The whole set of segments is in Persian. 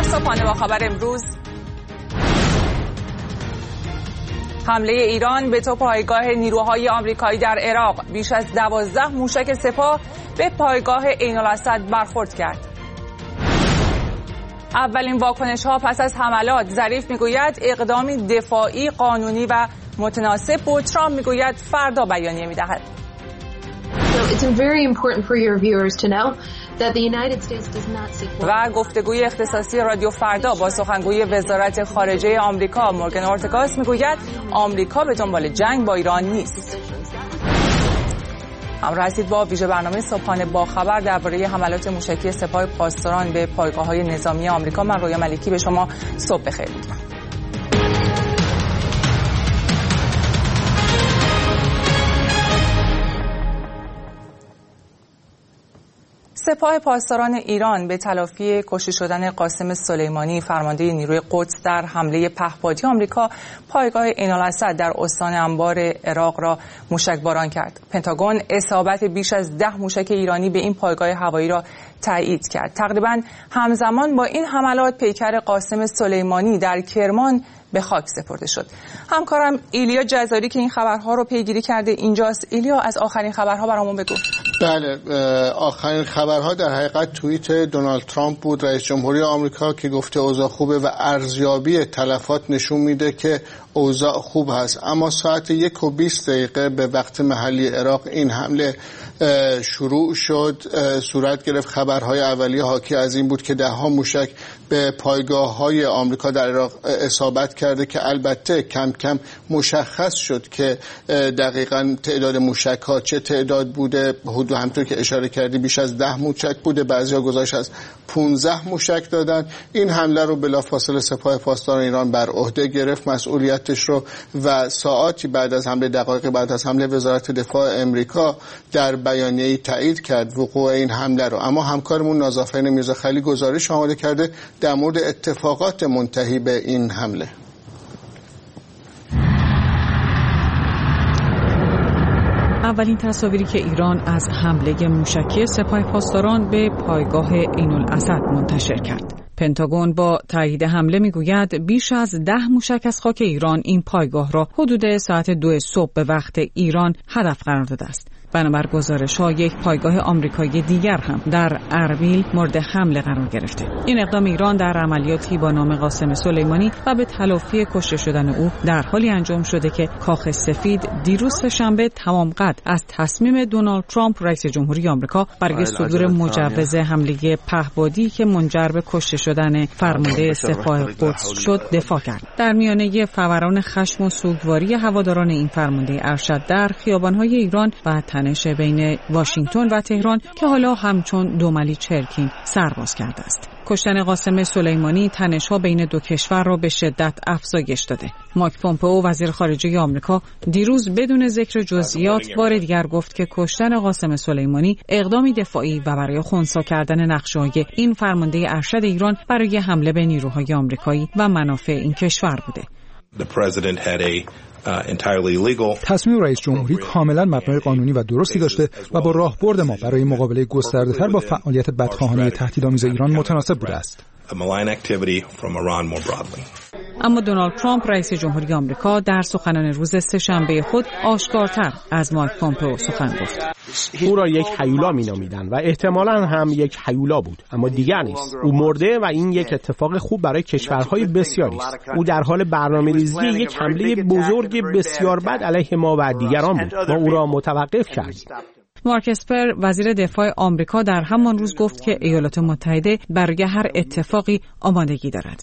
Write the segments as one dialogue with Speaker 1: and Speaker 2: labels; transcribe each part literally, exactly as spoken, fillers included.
Speaker 1: صبحانه با خبر امروز: حمله ایران به تو پایگاه نیروهای آمریکایی در عراق. بیش از دوازده موشک سپاه به پایگاه عین الاسد برخورد کرد. اولین واکنش ها پس از حملات. ظریف میگوید اقدامی دفاعی، قانونی و متناسب بود. ترامپ میگوید فردا بیانیه میدهد. و گفتگوی اختصاصی رادیو فردا با سخنگوی وزارت خارجه آمریکا مورگان اورتگاس میگوید آمریکا به دنبال جنگ با ایران نیست. همراه هستید با ویژه برنامه صبحانه با خبر درباره حملات موشکی سپاه پاسداران به پایگاه‌های نظامی آمریکا. من رویا ملکی به شما صبح بخیر میگم. سپاه پاسداران ایران به تلافی کشته شدن قاسم سلیمانی فرمانده نیروی قدس در حمله پهپادی آمریکا پایگاه عین الاسد در استان انبار عراق را موشکباران کرد. پنتاگون اصابت بیش از ده موشک ایرانی به این پایگاه هوایی را تایید کرد. تقریباً همزمان با این حملات پیکر قاسم سلیمانی در کرمان به خاک سپرده شد. همکارم ایلیا جزاری که این خبرها رو پیگیری کرده اینجاست. ایلیا، از آخرین خبرها برامون بگو.
Speaker 2: بله، آخرین خبرها در حقیقت توییت دونالد ترامپ بود، رئیس جمهوری آمریکا، که گفته اوضاع خوبه و ارزیابی تلفات نشون میده که اوضاع خوب هست. اما ساعت یک و بیست دقیقه به وقت محلی عراق این حمله شروع شد، صورت گرفت. خبرهای اولیه حاکی از این بود که ده ها موشک به پایگاه های آمریکا در عراق اصابت کرده که البته کم کم مشخص شد که دقیقاً تعداد موشک ها چه تعداد بوده. حدود همونطور که اشاره کردی بیش از ده موشک بوده، بعضیا گزارش از پانزده موشک دادن. این حمله رو بلافاصله سپاه پاسداران ایران بر عهده گرفت مسئولیتش رو و ساعاتی بعد از حمله، دقایق بعد از حمله، وزارت دفاع آمریکا در بیانیه‌ای تایید کرد وقوع این حمله رو. اما همکارمون نازافرین میرزاخیلی گزارش آماده کرده در مورد اتفاقات منتهی به این حمله.
Speaker 3: اولین تصاویری که ایران از حمله موشکی سپاه پاسداران به پایگاه عین الاسد منتشر کرد. پنتاگون با تایید حمله میگوید بیش از ده موشک از خاک ایران این پایگاه را حدود ساعت دو صبح به وقت ایران هدف قرار داده است. بنابر گزارش‌ها یک پایگاه آمریکایی دیگر هم در اربیل مورد حمله قرار گرفته. این اقدام ایران در عملیاتی با نام قاسم سلیمانی و به تلافی کشته شدن او در حالی انجام شده که کاخ سفید دیروز شنبه تمام قد از تصمیم دونالد ترامپ رئیس جمهوری آمریکا برای صدور مجوز حمله پهپادی که منجر به کشته شدن فرمانده سپاه قدس شد دفاع کرد. در میانه فوران خشم و سوگواری هواداران این فرمانده ارشد در خیابان‌های ایران و تنش بین واشنگتن و تهران که حالا همچون دوملی چرکین سرباز کرده است. کشتن قاسم سلیمانی تنش‌ها بین دو کشور را به شدت افزایش داده. مایک پومپئو وزیر خارجه آمریکا دیروز بدون ذکر جزئیات بار دیگر گفت که کشتن قاسم سلیمانی اقدامی دفاعی و برای خنثی کردن نقشه‌های این فرمانده ارشد ایران برای حمله به نیروهای آمریکایی و منافع این کشور بوده.
Speaker 4: تصمیم رئیس جمهوری کاملا مبنای قانونی و درستی داشته و با راهبرد ما برای مقابله گسترده‌تر با فعالیت بدخواهانه تهدیدآمیز ایران متناسب بوده است.
Speaker 3: اما دونالد ترامپ رئیس جمهوری آمریکا در سخنان روز سه‌شنبه خود آشکارتر از مایک پومپئو سخن گفت.
Speaker 5: او را یک هیولا می‌نامیدند و احتمالاً هم یک هیولا بود، اما دیگر نیست. او مرده و این یک اتفاق خوب برای کشورهای بسیاری است. او در حال برنامه‌ریزی یک حمله بزرگ بسیار بد علیه ما و دیگران بود. ما او را متوقف کردیم.
Speaker 3: مارک اسپر وزیر دفاع آمریکا در همان روز گفت که ایالات متحده برای هر اتفاقی آمادگی دارد.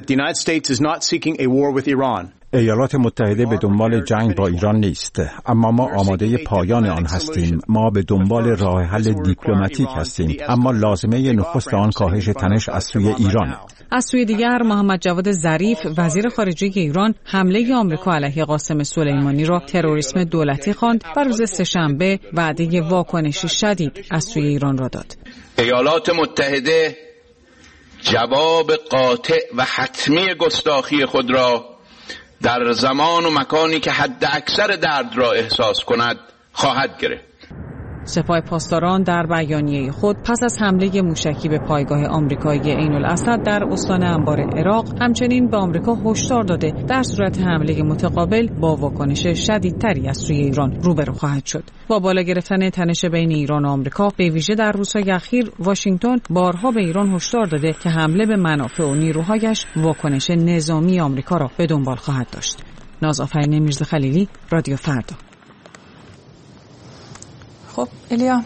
Speaker 6: ایالات متحده به دنبال جنگ با ایران نیست، اما ما آماده پایان آن هستیم. ما به دنبال راه حل دیپلماتیک هستیم، اما لازمه نخست آن کاهش تنش از سوی ایران.
Speaker 3: از سوی دیگر محمد جواد ظریف وزیر خارجه ایران حمله آمریکا علیه قاسم سلیمانی را تروریسم دولتی خواند و روز سه‌شنبه وعده واکنشی شدید از سوی ایران را داد.
Speaker 7: ایالات متحده جواب قاطع و حتمی گستاخی خود را در زمان و مکانی که حد اکثر درد را احساس کند خواهد گرفت.
Speaker 3: سپاه پاسداران در بیانیه خود پس از حمله موشکی به پایگاه آمریکایی عین الاسد در استان انبار عراق همچنین به آمریکا هشدار داده در صورت حمله متقابل با واکنش شدیدتری از سوی ایران روبرو خواهد شد. با بالا گرفتن تنش بین ایران و آمریکا به ویژه در روزهای اخیر واشنگتن بارها به ایران هشدار داده که حمله به منافع و نیروهایش واکنش نظامی آمریکا را به دنبال خواهد داشت. نازآفرین میرزاخلیلی، رادیو فردا.
Speaker 1: خب ایلیا،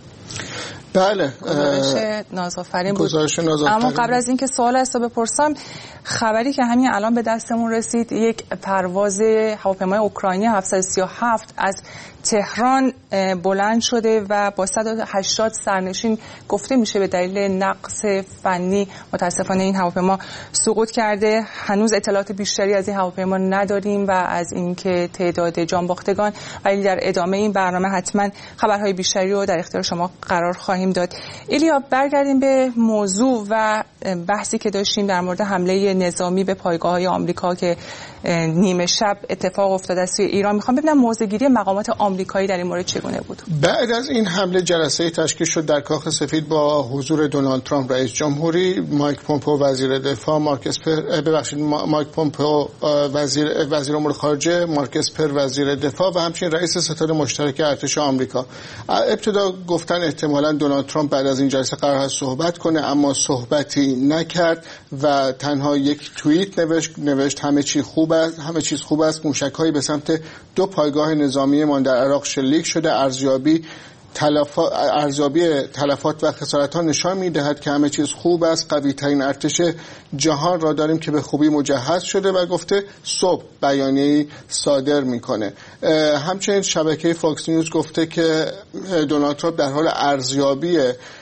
Speaker 2: بله،
Speaker 1: گزارش نازآفرین بود.
Speaker 2: گزارش نازآفرین.
Speaker 1: اما قبل از اینکه سوال است بپرسم، خبری که همین الان به دستمون رسید، یک پرواز هواپیمای اوکراینی هفتصد و سی و هفت از تهران بلند شده و با صد و هشتاد سرنشین گفته میشه به دلیل نقص فنی متاسفانه این هواپیما سقوط کرده. هنوز اطلاعات بیشتری از این هواپیما نداریم و از اینکه تعداد جان باختگان، ولی در ادامه این برنامه حتما خبرهای بیشتری رو در اختیار شما قرار خواهیم داد. ایلیا، برگردیم به موضوع و بحثی که داشتیم در مورد حمله نظامی به پایگاه‌های آمریکا که نیمه شب اتفاق افتاده است توی ایران. میخوام ببینم موضع‌گیری مقامات آمریکایی در این مورد چگونه بود.
Speaker 2: بعد از این حمله جلسه تشکیل شد در کاخ سفید با حضور دونالد ترامپ رئیس جمهوری، مایک پومپئو وزیر دفاع، مارک اسپر ببخشید مایک پومپئو وزیر وزیر امور خارجه، مارک اسپر وزیر دفاع و همچنین رئیس ستاد مشترک ارتش آمریکا. ابتدا گفتن احتمالاً دونالد ترامپ بعد از این جلسه قرار است صحبت کنه، اما صحبتی نکرد و تنها یک توییت نوشت نوشت همه چی خوب است، همه چیز خوب است. موشک‌هایی به سمت دو پایگاه نظامی ما در عراق شلیک شده. ارزیابی تلفات ارزیابی تلفات و خسارت‌ها نشان می‌دهد که همه چیز خوب است. قوی‌ترین ارتش جهان را داریم که به خوبی مجهز شده و گفته صبح بیانیه‌ای صادر می‌کنه. همچنین شبکه فاکس نیوز گفته که دونالد ترامپ در حال ارزیابی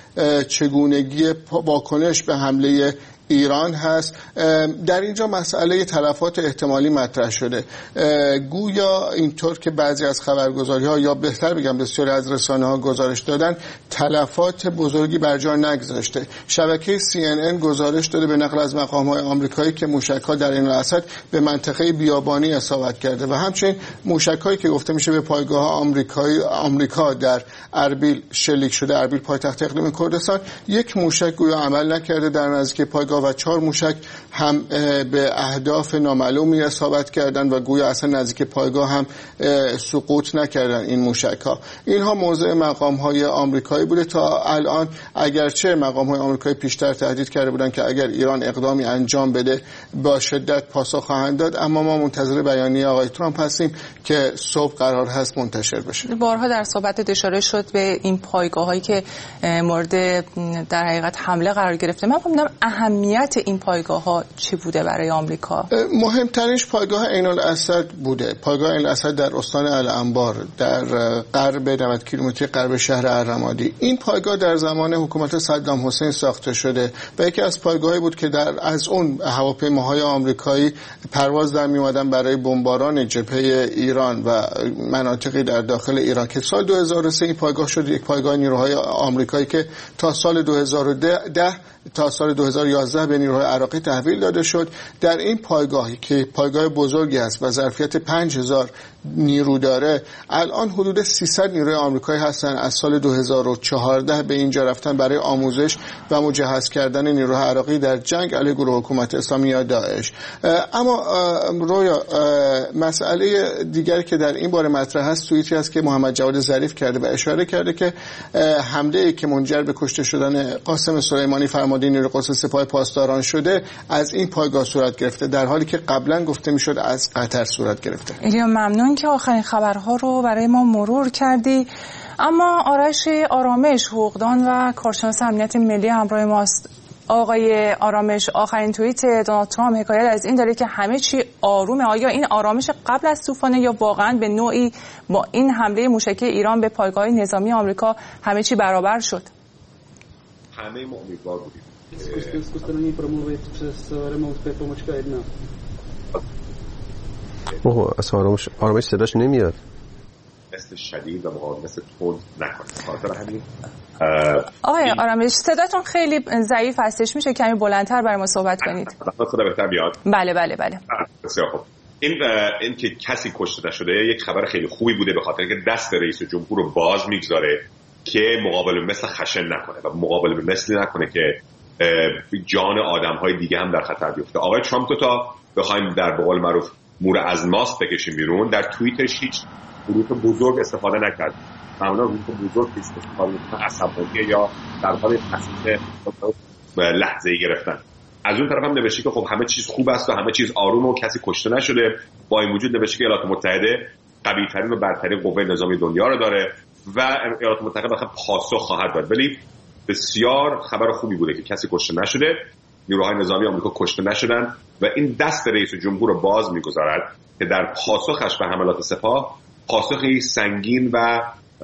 Speaker 2: چگونگی واکنش به حمله ایران هست. در اینجا مسئله تلفات احتمالی مطرح شده. گویا اینطور که بعضی از خبرگزاری‌ها یا بهتر بگم بسیاری از رسانه‌ها گزارش دادن، تلفات بزرگی بر جا نگذاشته. شبکه سی ان ان گزارش داده به نقل از مقام‌های آمریکایی که موشک‌ها در عین الاسد به منطقه بیابانی اصابت کرده و همچنین موشک‌هایی که گفته میشه به پایگاه آمریکایی آمریکا در اربیل شلیک شده. اربیل پایتخت اقلیم کردستان. یک موشک گویا عمل نکرده در نزدیکی پایگاه و چهار موشک هم به اهداف نامعلومی اصابت کردند و گویا اصلا نزدیک پایگاه هم سقوط نکردن این موشک‌ها. اینها موضع مقام‌های آمریکایی بوده تا الان، اگرچه مقام‌های آمریکایی پیشتر تهدید کرده بودند که اگر ایران اقدامی انجام بده با شدت پاسخ خواهند داد، اما ما منتظر بیانیه آقای ترامپ هستیم که صبح قرار هست منتشر بشه.
Speaker 1: بارها در صحبت اشاره شد به این پایگاه‌هایی که مورد در حقیقت حمله قرار گرفته. من می‌خوام اهمیت این پایگاه‌ها چی بوده برای آمریکا؟
Speaker 2: مهمترینش پایگاه عین الاسد بوده. پایگاه عین الاسد در استان الانبار در غرب نود کیلومتری غرب شهر الرمادی. این پایگاه در زمان حکومت صدام حسین ساخته شده و یکی از پایگاهایی بود که در از اون هواپیماهای آمریکایی پرواز در می‌آمدن برای بمباران جبهه ایران و مناطقی در داخل ایران که سال دو هزار و سه این پایگاه شد یک پایگاه نیروهای آمریکایی که تا سال دو هزار و ده تا سال دو هزار و یازده به نیروهای عراقی تحویل داده شد. در این پایگاهی که پایگاه بزرگی است و ظرفیت پنج هزار نیرو داره، الان حدود سیصد نیروی آمریکایی هستن. از سال دو هزار و چهارده به اینجا رفتن برای آموزش و مجهز کردن نیروهای عراقی در جنگ علیه گروه حکومت اسلامی یا داعش. اما رویا، مسئله دیگری که در این باره مطرح است توییتی است که محمد جواد ظریف کرده و اشاره کرده که حمله‌ای که منجر به کشته شدن قاسم سلیمانی فرمانده نیروی قدس سپاه پاسداران شده از این پایگاه صورت گرفته، در حالی که قبلا گفته میشد از قطر صورت گرفته.
Speaker 1: ایلیا، ممنون که آخرین خبرها رو برای ما مرور کردی. اما آرش آرامش، حقوقدان و کارشناس امنیت ملی همراه ماست. آقای آرامش، آخرین توییت دونالد ترامپ حکایت از این داره که همه چی آرومه. آیا این آرامش قبل از طوفانه یا واقعا به نوعی با این حمله موشکی ایران به پایگاه نظامی آمریکا همه چی برابر شد؟
Speaker 8: همه ما امیدوار بودیم.
Speaker 9: اوه، از آرامش آرامش صداش نمیاد.
Speaker 8: مثل شدید و مثل تند نکنید. خاطر همین
Speaker 1: آقای آرامش، صداتون خیلی ضعیف هستش، میشه کمی بلندتر برای ما صحبت کنید؟
Speaker 8: صدا بهتر میاد؟
Speaker 1: بله بله بله.
Speaker 8: بسیار خوب. این این که کسی کشته نشده یک خبر خیلی خوبی بوده، به خاطر که دست رئیس جمهور رو باز میگذاره که مقابل به مثل خشن نکنه و مقابل به مثل نکنه که جان آدم‌های دیگه هم در خطر بیفته. آقای ترامپ تو تا بخوایم در به قول معروف مور از ماست بکشیم بیرون، در توییتش هیچ حروف بزرگ استفاده نکرد. معمولا حروف بزرگ استفاده می‌کنه عصبانیه یا در حال تصمیم لحظه‌ای گرفتن. از اون طرف هم نوشته که خب همه چیز خوب است و همه چیز آرومه و کسی کشته نشده. با این وجود نوشته که ایالات متحده قوی‌ترین و برترین قوه نظامی دنیا رو داره و ایالات متحده بخواد پاسخ خواهد داد. ولی بسیار خبر خوبی بوده که کسی کشته نشده، نیروهای نظامی آمریکا کشته نشدن و این دست رئیس جمهور رو باز می‌گذارد که در پاسخش به حملات سپاه پاسخی سنگین و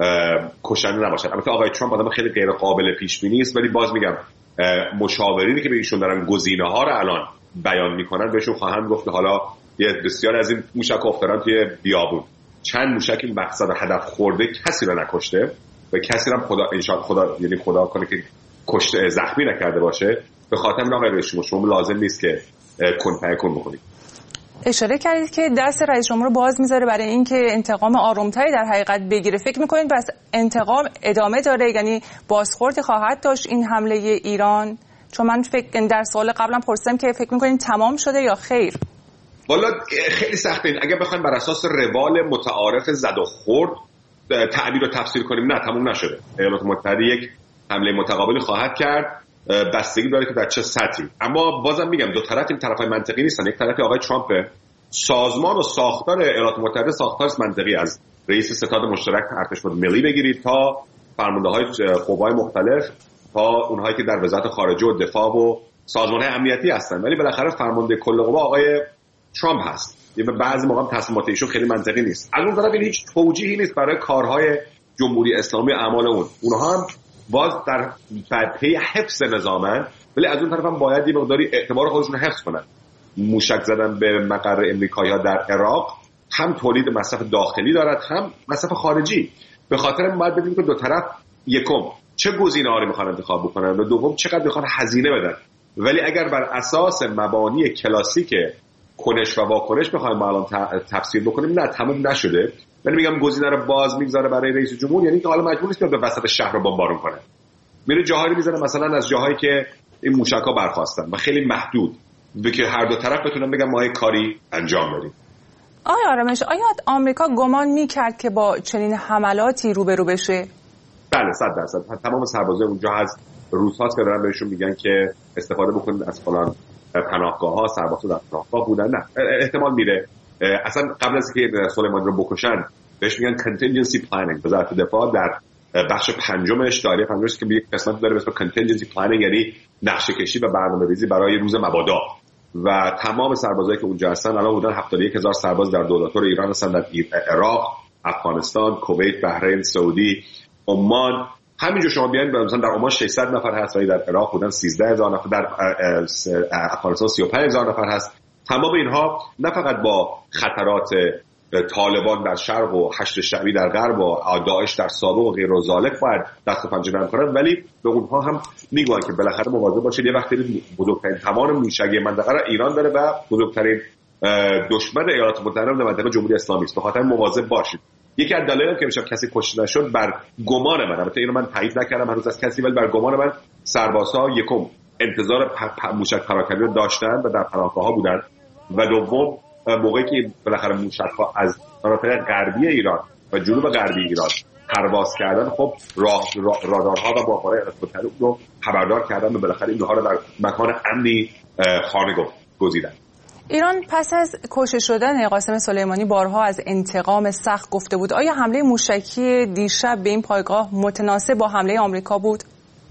Speaker 8: کشنده نباشد. البته آقای ترامپ آدم خیلی غیر قابل پیش بینی است، ولی باز میگم مشاورینی که به ایشون دارن گزینه‌ها رو الان بیان میکنن بهشون خواهند گفت که حالا یه بسیار از این موشک افتادن توی بیابون، چند موشک مقصد هدف خورده کسی رو نکشته و کسی هم خدا انشاء خدا یعنی خدا کنه که کشته زخمی نکرده باشه. به خاطر این آقای رئیس جمهور شما لازم نیست که کن کن بکنید.
Speaker 1: اشاره کردید که دست رئیس جمهور باز میذاره برای اینکه انتقام آرومتری در حقیقت بگیره. فکر میکنید بس انتقام ادامه داره، یعنی بازخوردی خواهد داشت این حمله ایران؟ چون من فکر در سوال قبلا پرسیدم که فکر میکنید تمام شده یا خیر؟
Speaker 8: والا خیلی سخته. اگر بخوایم بر اساس روال متعارف زد و خورد تعبیر و تفسیر کنیم، نه تمام نشده. ایالات متحده یک حمله متقابلی خواهد کرد، بستگی داره که در چه سطحی. اما بازم میگم دو طرف این طرفای منطقی نیستن. یک طرف آقای ترامپ، سازمان و ساختار ایالات متحده ساختار منطقی از رئیس ستاد مشترک ارتش ملی بگیرید تا فرمانده‌های قوای مختلف تا اونهایی که در وزارت خارجه و دفاع و سازمان‌های امنیتی هستن، ولی بالاخره فرمانده کل قوا آقای ترامپ هست. یه بعضی موقع تصمیمات ایشون خیلی منطقی نیست. از اون طرف این هیچ توجیهی نیست برای کارهای جمهوری اسلامی اعمال اون. اونها هم باز در پی حفظ نظامن، ولی از اون طرف هم باید یه مقداری اعتبار خودشون رو حفظ کنن. موشک زدن به مقر امریکایی‌ها در عراق هم تولید مصرف داخلی دارد هم مصرف خارجی. به خاطر این باید ببینیم که دو طرف یکم چه گزینه‌هایی می‌خوان انتخاب بکنن و دوم چقدر می‌خوان هزینه بدن. ولی اگر بر اساس مبانی کلاسیک کنش و واکنش بخوایم الان تفسیر بکنیم، نه تموم نشده. ولی میگم گزینه رو باز می‌گذاره برای رئیس جمهور، یعنی که حالا مجبور نیست به وسط شهر رو بمبارون کنه. میره جاهایی می‌ذاره مثلا از جاهایی که این موشک‌ها برخاستن و خیلی محدود، به که هر دو طرف بتونن بگن ما یک کاری انجام بدیم.
Speaker 1: آیا آرامش آیا آمریکا گمان می‌کرد که با چنین حملاتی روبرو بشه؟
Speaker 8: بله صد درصد. تمام سربازای اونجا از روس‌ها که دارن بهشون میگن که استفاده بکنید از فلان پناهگاه‌ها، سربازا در پناهگاه بودن. نه احتمال میره اصلا قبل از اینکه سلیمانی رو بکشن بهش میگن contingency planning. وزارت دفاع در بخش پنجمش دایره پنجمش که یک قسمت داره به اسم contingency planning، یعنی نقشه کشی و برنامه‌ریزی برای روز مبادا. و تمام سربازایی که اونجا هستن الان بودن هفتاد و یک هزار سرباز در دولتور ایران هستن، در عراق، افغانستان، کویت، بحرین، سعودی، عمان. همینجا شما بیاین مثلا در عمان ششصد نفر هست، ولی در عراق بودن سیزده هزار نفر، در افغانستان سی و پنج هزار نفر هست. تمام اینها نه فقط با خطرات طالبان در شرق و حشد شعبی در غرب و داعش در سابق و غیر و ذالک باید دست و پنجه نرم کنن، ولی به اونها هم میگن که بالاخره مواظب باشید. یه وقتی بزرگترین کمان موشکی منطقه را ایران داره و بزرگترین دشمن ایالات متحده در منطقه جمهوری اسلامی است، به خاطر مواظب باشید. یکی از دلایلی که میشه کسی کشته نشد بر گمان من، البته اینو من تایید نکردم هنوز از کسی، ولی بر گمان من سربازها یکم انتظار موشک پراکنی رو داشتن و در پناهگاه‌ها بودن و دوم موقعی که بالاخره موشک‌ها از مناطق غربی ایران و جنوب غربی ایران پرواز کردن، خب راه رادارها و باخاره متحده رو خبردار کردن و بالاخره اینها رو در مکان امنی خانه گزیدن.
Speaker 1: ایران پس از کشته شدن قاسم سلیمانی بارها از انتقام سخت گفته بود. آیا حمله موشکی دیشب به این پایگاه متناسب با حمله آمریکا بود؟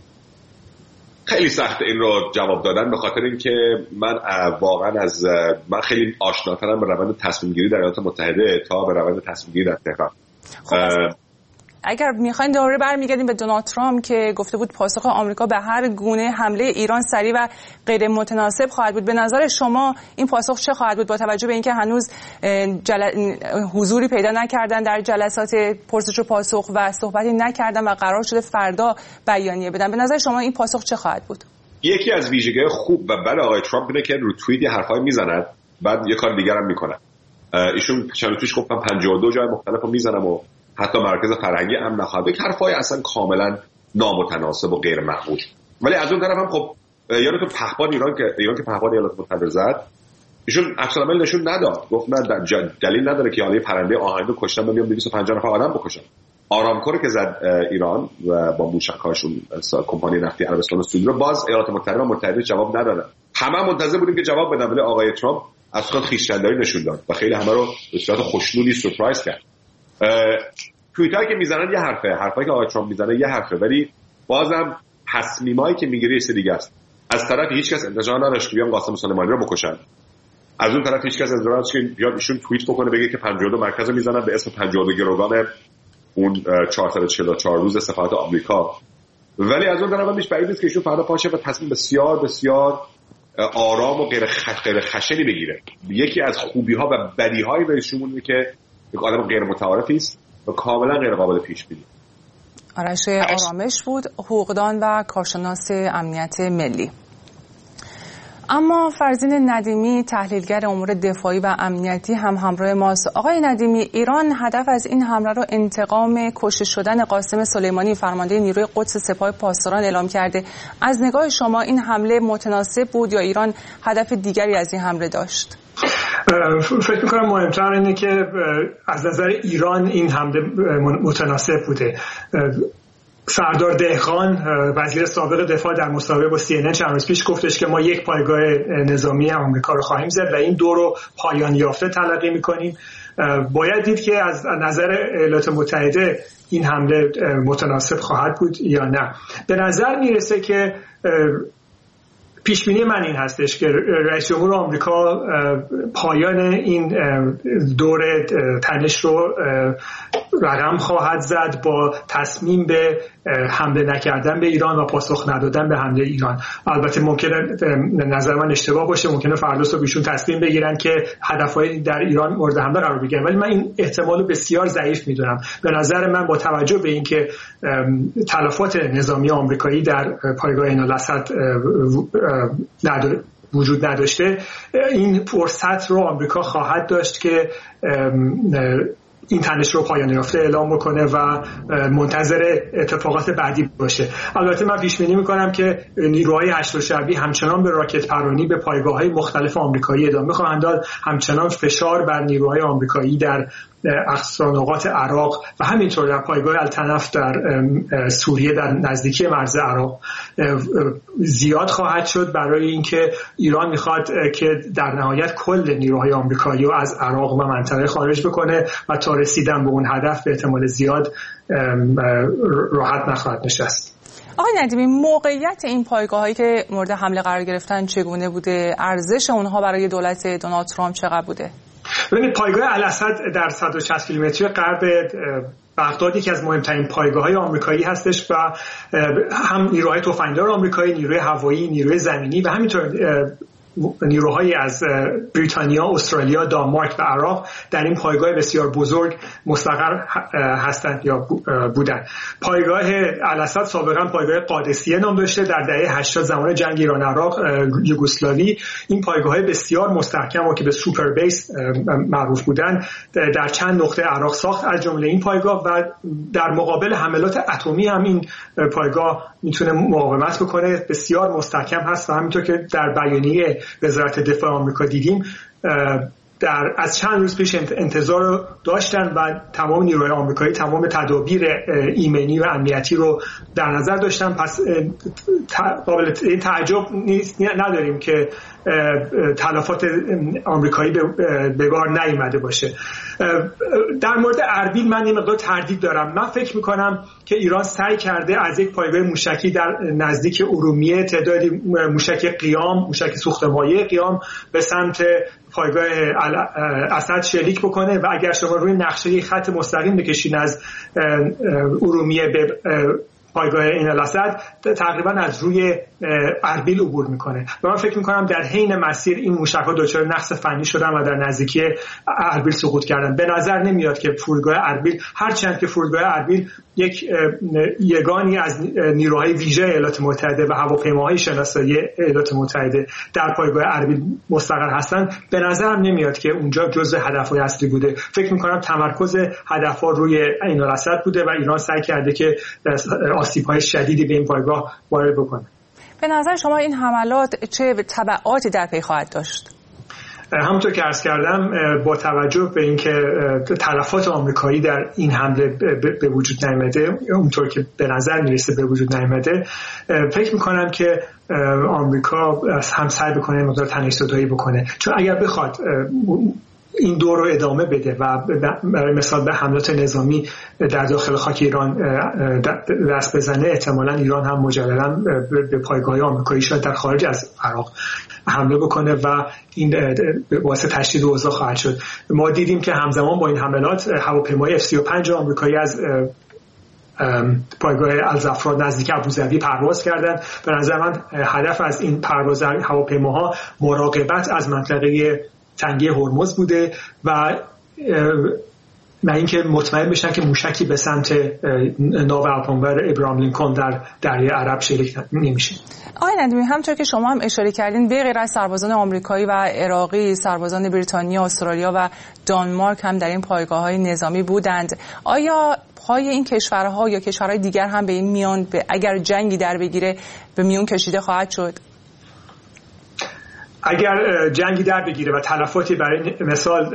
Speaker 8: خیلی سخت این رو جواب دادن، به خاطر اینکه من واقعا از من خیلی آشناترم به روند تصمیم گیری در ایالات متحده تا به روند تصمیم گیری در تهران.
Speaker 1: خب اگر میخواین دوباره برمیگردیم به دونالد ترامپ که گفته بود پاسخ آمریکا به هر گونه حمله ایران سریع و غیر متناسب خواهد بود، به نظر شما این پاسخ چه خواهد بود با توجه به اینکه هنوز جل... حضوری پیدا نکردن در جلسات پرسش و پاسخ و صحبتی نکردن و قرار شده فردا بیانیه بدن؟ به نظر شما این پاسخ چه خواهد بود؟
Speaker 8: یکی از ویژگی‌های خوب و بد آقای ترامپ اینه که رو توییت یه حرفایی میزنن بعد یه کار دیگه هم میکنن. ایشون چند روز پیش گفتن پنجاه و دو جای مختلفو میزنم و حتی مرکز فرهنگی امن نخواهد بود. حرفای اصلا کاملا نامتناسب و غیر معقول. ولی از اون طرف هم خب یادتون پهپاد ایران که ایران که پهپاد ایالات متحده زد، ایشون عکس العمل نشون نداد، گفت نه دلیل نداره که حالا پرنده آهنی رو کشتن من بیام دویست و پنجاه نفر آدم بکشم. آرامکو رو که زد ایران و با موشک‌هاشون کمپانی نفتی عربستان سعودی رو باز ایالات متحده و متحده جواب ندادن. همه منتظر بودیم که جواب بدن، ولی آقای ترامپ از خود خویشتنداری نشون داد و خیلی همه رو به صورت خوشنودی سورپرایز کرد. توییتایی که میزنن یه حرفه، حرفایی که آقای ترامپ میزنه یه حرفه، ولی بازم تصمیمایی که میگیره یه دیگه است. از طرف هیچ کس انتظار نداشت که بیان قاسم سلیمانی رو بکشن. از اون طرف هیچ کس انتظار نداشت که بیاد ایشون توییت بکنه بگه که پنجاه و دو مرکز میزنن به اسم پنجاه و دو گروگان اون چهارصد و چهل و چهار روز سفارت آمریکا. ولی از اون طرف هم هیچ بعید نیست که ایشون فردا پاشه و تصمیم بسیار بسیار آرام و غیر غیر خشنی بگیره. یکی از خوبی‌ها و بدی‌های به ایشون اینه که یک آدم غیر متعارفی است و کاملا غیر قابل پیش بینی.
Speaker 1: آرش آرامش بود، حقوقدان و کارشناس امنیت ملی. اما فرزین ندیمی تحلیلگر امور دفاعی و امنیتی هم همراه ماست. آقای ندیمی، ایران هدف از این حمله رو انتقام کشته شدن قاسم سلیمانی فرمانده نیروی قدس سپاه پاسداران اعلام کرده. از نگاه شما این حمله متناسب بود یا ایران هدف دیگری از این حمله داشت؟
Speaker 10: فکر میکنم مهمتر اینه که از نظر ایران این حمله متناسب بوده. سردار دهقان وزیر سابق دفاع در مصاحبه با سی ان ان چند روز پیش گفتش که ما یک پایگاه نظامی آمریکا رو خواهیم زد و این دو رو پایان یافته تلقی میکنیم. باید دید که از نظر ایالات متحده این حمله متناسب خواهد بود یا نه. به نظر میرسه که پیشبینی من این هستش که رئیس جمهور آمریکا پایان این دور تنش رو رقم خواهد زد با تصمیم به حمله نکردن به ایران و پاسخ ندادن به حمله ایران. البته ممکنه نظر من اشتباه باشه، ممکنه فردا صبح ایشون تصمیم بگیرن که هدفهای در ایران مورد حمله قرار بگیرن، ولی من این احتمال رو بسیار ضعیف میدونم. به نظر من با توجه به اینکه تلفات نظامی آمریکایی در پایگاه عین الاسد وجود نداشته، این فرصت رو آمریکا خواهد داشت که این تنش رو پایان یافته اعلام بکنه و منتظر اتفاقات بعدی باشه. البته من پیش بینی میکنم که نیروهای هشت شعبی همچنان به راکت پرانی به پایگاه‌های مختلف آمریکایی ادامه خواهند داد، همچنان فشار بر نیروهای آمریکایی در اقصا نقاط عراق و همینطور در پایگاه التنف در سوریه در نزدیکی مرز عراق زیاد خواهد شد، برای اینکه ایران میخواد که در نهایت کل نیروهای آمریکایی رو از عراق و منطقه خارج بکنه و تا رسیدن به اون هدف به احتمال زیاد راحت نخواهد نشست.
Speaker 1: آقای ندیمی، موقعیت این پایگاه‌هایی که مورد حمله قرار گرفتن چگونه بوده؟ ارزش اونها برای دولت دونالد ترامپ چقدر بوده؟
Speaker 10: ببینید، پایگاه الاسد در صد و شصت کیلومتری غرب بغداد یکی از مهمترین پایگاه‌های آمریکایی هستش و هم نیروهای تفنگدار آمریکایی، نیروی هوایی، نیروی زمینی و همینطور نیروهایی از بریتانیا، استرالیا، دانمارک و عراق در این پایگاه بسیار بزرگ مستقر هستند یا بودند. پایگاه الاسد سابقا پایگاه قادسیه نام داشته. در دهه هشتاد زمان جنگ ایران عراق یوگسلاوی این پایگاه بسیار مستحکم و که به سوپر بیس معروف بودند در چند نقطه عراق ساخت، از جمله این پایگاه، و در مقابل حملات اتمی هم این پایگاه میتونه مقاومت بکنه. بسیار مستحکم هست و همینطور که در بیانیه وزارت دفاع آمریکا دیدیم در از چند روز پیش انتظار داشتن و تمام نیروهای آمریکایی تمام تدابیر ایمنی و امنیتی رو در نظر داشتن. پس قابل تعجب نیست نداریم که تلفات آمریکایی به بار نیامده باشه. در مورد اربیل من یه مقدار تردید دارم. من فکر میکنم که ایران سعی کرده از یک پایگاه موشکی در نزدیک ارومیه تعدادی موشک قیام، موشک سوختمایه قیام به سمت پایگاه اسد شلیک بکنه و اگر شما روی نقشه خط مستقیم بکشین از ارومیه به پایگاه عین الاسد تقریبا از روی اربیل عبور میکنه و من فکر میکنم در حین مسیر این موشک‌ها دچار نقص فنی شدن و در نزدیکی اربیل سقوط کردن. به نظر نمیاد که فرودگاه اربیل، هرچند که فرودگاه اربیل یک یگانی از نیروهای ویژه ایالات متحده و هواپیماهای شناسایی ایالات متحده در پایگاه اربیل مستقر هستن، به نظرم نمیاد که اونجا جزء هدفهای اصلی بوده. فکر میکنم تمرکز هدفها روی عین الاسد بوده و ایران سعی کرده که آسیب‌های شدیدی به این پایگاه وارد بکنه.
Speaker 1: به نظر شما این حملات چه تبعاتی در پی خواهد داشت؟
Speaker 10: همونطور که عرض کردم، با توجه به اینکه تلفات آمریکایی در این حمله به وجود نیامده، اونطور که به نظر میرسه به وجود نیامده، فکر میکنم که آمریکا هم سعی بکنه مقدار تنش‌زدایی بکنه، چون اگر بخواد این دور رو ادامه بده و برای مثال به حملات نظامی در داخل خاک ایران دست بزنه، احتمالاً ایران هم مجدداً به پایگاه آمریکایی شاید در خارج از عراق حمله بکنه و این باعث تشدید اوضاع خواهد شد. ما دیدیم که همزمان با این حملات هواپیمای اف سی و پنج آمریکایی از پایگاه الزفرا نزدیک ابوظبی پرواز کردند. به نظر من هدف از این پرواز هواپیماها مراقبت از منطقه تنگه هرمز بوده و نه اینکه مطمئن بشن که موشکی به سمت ناو اپانور ابراهام لینکلن در دریای عرب شلیک نمیشه.
Speaker 1: آقای ندیمی، همونطور که شما هم اشاره کردین، به غیر از سربازان آمریکایی و عراقی، سربازان بریتانیا، استرالیا و دانمارک هم در این پایگاه‌های نظامی بودند. آیا پای این کشورها یا کشورهای دیگر هم به این میان به اگر جنگی در بگیره به میون کشیده خواهد شد؟
Speaker 10: اگر جنگی در بگیره و تلفاتی برای مثال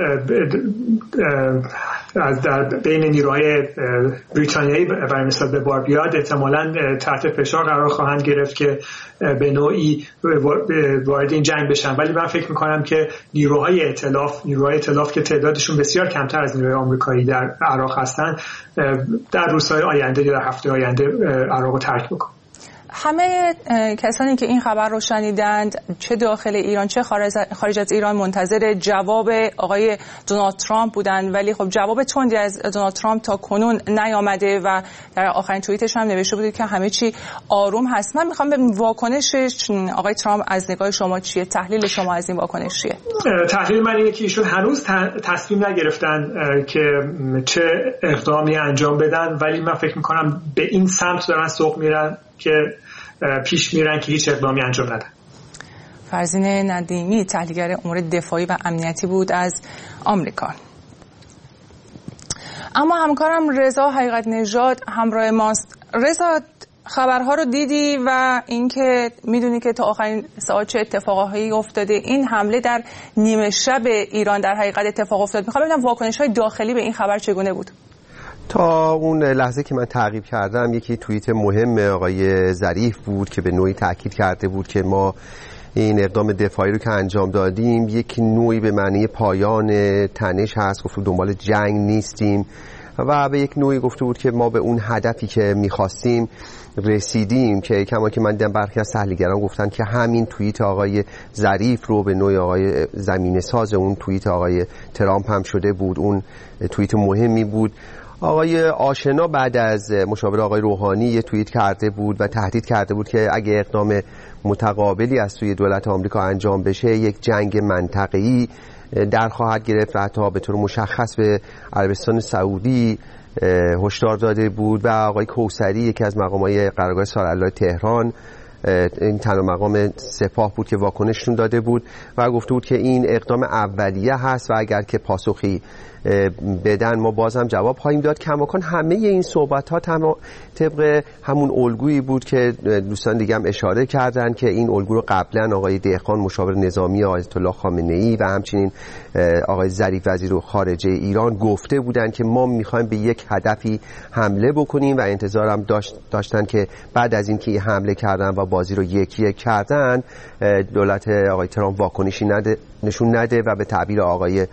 Speaker 10: از در بین نیروهای بریتانیایی برای مثال به بار بیاد، احتمالاً تحت فشار قرار خواهند گرفت که به نوعی وارد این جنگ بشن. ولی من فکر میکنم که نیروهای ائتلاف نیروهای ائتلاف که تعدادشون بسیار کمتر از نیروهای آمریکایی در عراق هستند، در روزهای آینده یا در هفته آینده عراق رو ترک بکنن.
Speaker 1: همه کسانی که این خبر رو شنیدند، چه داخل ایران چه خارج از ایران، منتظر جواب آقای دونالد ترامپ بودند، ولی خب جواب تندی از دونالد ترامپ تا کنون نیامده و در آخرین توییتش هم نوشته بود که همه چی آروم هست. من میخوام به واکنش آقای ترامپ از نگاه شما چیه؟ تحلیل شما از این واکنش چیه؟
Speaker 10: تحلیل من اینه که ایشون هنوز تصمیم نگرفتن که چه اقدامی انجام بدن، ولی من فکر میکنم به این سمت دارن سوق میرن که پیش میرن که هیچ اقدامی انجام ندن.
Speaker 1: فرزین ندیمی، تحلیلگر امور دفاعی و امنیتی بود از آمریکا. اما همکارم رضا حقیقت نژاد همراه ماست. رضا، خبرها رو دیدی و اینکه میدونی که تا آخرین ساعت چه اتفاقایی افتاده. این حمله در نیمه شب ایران در حقیقت اتفاق افتاد. میخوام ببینم واکنش‌های داخلی به این خبر چگونه بود؟
Speaker 9: تا اون لحظه که من تعقیب کردم، یکی توییت مهم آقای ظریف بود که به نوعی تاکید کرده بود که ما این اقدام دفاعی رو که انجام دادیم یک نوعی به معنی پایان تنش هست، گفت دنبال جنگ نیستیم و به یک نوعی گفته بود که ما به اون هدفی که می‌خواستیم رسیدیم، که کما که من دیدم برخی از تحلیلگران گفتن که همین توییت آقای ظریف رو به نوعی آقای زمینه‌ساز اون توییت آقای ترامپ هم شده بود. اون توییت مهمی بود. آقای آشنا بعد از مشاور آقای روحانی یه توییت کرده بود و تهدید کرده بود که اگه اقدام متقابلی از سوی دولت آمریکا انجام بشه، یک جنگ منطقه‌ای در خواهد گرفت و حتی به طور مشخص به عربستان سعودی هشدار داده بود. و آقای کوثری، یکی از مقامای قرارگاه سارالله تهران، این تنها مقام سپاه بود که واکنششون داده بود و گفته بود که این اقدام اولیه هست و اگر که پاسخی بدن ما بازم جواب خواهیم داد. کماکان همه این صحبت ها تم... طبق همون الگویی بود که دوستان دیگه هم اشاره کردن که این الگو رو قبلا آقای دهقان مشاور نظامی آیت الله خامنه‌ای و همچنین آقای ظریف وزیر خارجه ایران گفته بودن که ما میخوایم به یک هدفی حمله بکنیم و انتظارم داشت داشتن که بعد از اینکه حمله کردن و بازی رو یکی یک کردن، دولت آقای ترامپ واکنشی نده نشون نده و به تعبیر آقای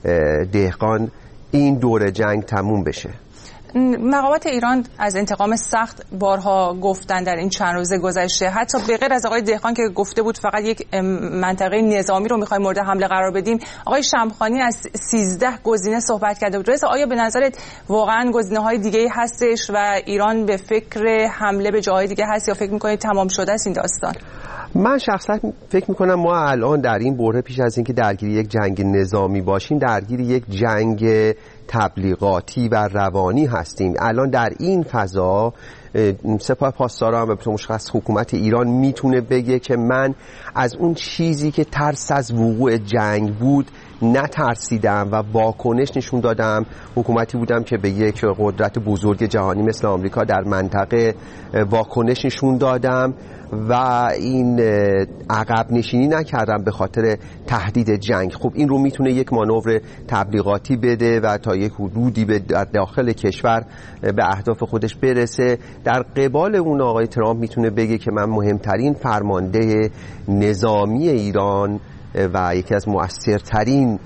Speaker 9: دهقان این دور جنگ تموم بشه.
Speaker 1: مقامات ایران از انتقام سخت بارها گفتن در این چند روز گذشته، حتی به غیر از آقای دهقان که گفته بود فقط یک منطقه نظامی رو می‌خوایم مورد حمله قرار بدیم، آقای شمخانی از سیزده گزینه صحبت کرده بود. رضا، آیا به نظرت واقعا گزینه‌های دیگه‌ای هستش و ایران به فکر حمله به جاهای دیگه هست یا فکر می‌کنید تمام شده است این داستان؟
Speaker 9: من شخصا فکر میکنم ما الان در این بره پیش از اینکه درگیر یک جنگ نظامی باشیم، درگیر یک جنگ تبلیغاتی و روانی هستیم. هستیم. الان در این فضا سپاه پاسداران و به طور مشخص حکومت ایران میتونه بگه که من از اون چیزی که ترس از وقوع جنگ بود نترسیدم و واکنش نشون دادم. حکومتی بودم که به یک قدرت بزرگ جهانی مثل آمریکا در منطقه واکنش نشون دادم و این عقب نشینی نکردم به خاطر تهدید جنگ. خب این رو میتونه یک مانور تبلیغاتی بده و تا یک حدودی به داخل کشور به اهداف خودش برسه. در قبال اون آقای ترامپ میتونه بگه که من مهمترین فرمانده نظامی ایران و یکی از مؤثرترین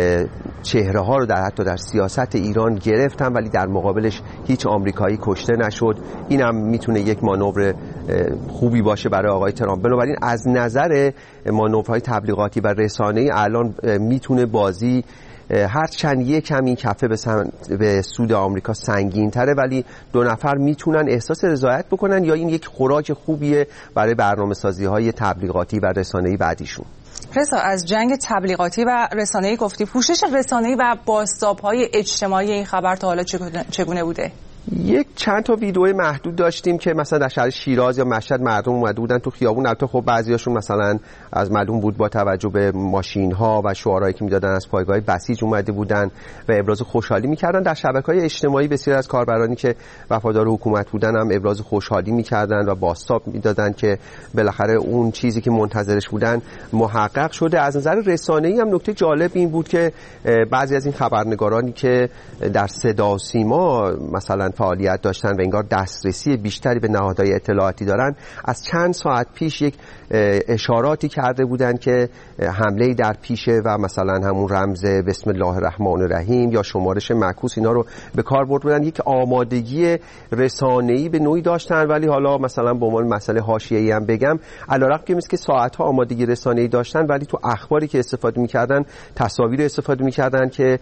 Speaker 9: چهره ها رو در حتی در سیاست ایران گرفتم، ولی در مقابلش هیچ آمریکایی کشته نشد. اینم میتونه یک مانور خوبی باشه برای آقای ترامپ. بنابراین از نظر مانورهای تبلیغاتی و رسانه‌ای الان میتونه بازی هرچند یک کمی کفه به سود آمریکا سنگین تره، ولی دو نفر میتونن احساس رضایت بکنن یا این یک خوراک خوبیه برای برنامه سازی های تبلیغاتی و رسانه‌ای بعدیشون.
Speaker 1: رضا، از جنگ تبلیغاتی و رسانه‌ای گفتی، پوشش رسانه‌ای و بازتاب‌های اجتماعی این خبر تا حالا چگونه بوده؟
Speaker 9: یک چند تا ویدیو محدود داشتیم که مثلا در شهر شیراز یا مشهد مردم اومده بودن تو خیابون. البته خب بعضیاشون مثلا از معلوم بود با توجه به ماشین‌ها و شعارهایی که میدادن از پایگاه بسیج اومده بودن و ابراز خوشحالی میکردن. در شبکه‌های اجتماعی بسیاری از کاربرانی که وفادار حکومت بودن هم ابراز خوشحالی میکردن و بازتاب میدادن که بالاخره اون چیزی که منتظرش بودن محقق شده. از نظر رسانه‌ای هم نکته جالب این بود که بعضی از این خبرنگارانی که در صدا و سیما مثلا فعالیت داشتن و انگار دسترسی بیشتری به نهادهای اطلاعاتی دارن، از چند ساعت پیش یک اشاراتی کرده بودن که حمله در پیشه و مثلا همون رمز بسم الله الرحمن الرحیم یا شمارش معکوس اینا رو به کار برده بودن. یک آمادگی رسانه‌ای به نوعی داشتن، ولی حالا مثلا به عنوان مسئله حاشیه‌ای هم بگم، علیرغم که مثل که ساعت‌ها آمادگی رسانه‌ای داشتن، ولی تو اخباری که استفاده می‌کردن تصاویر استفاده می‌کردن که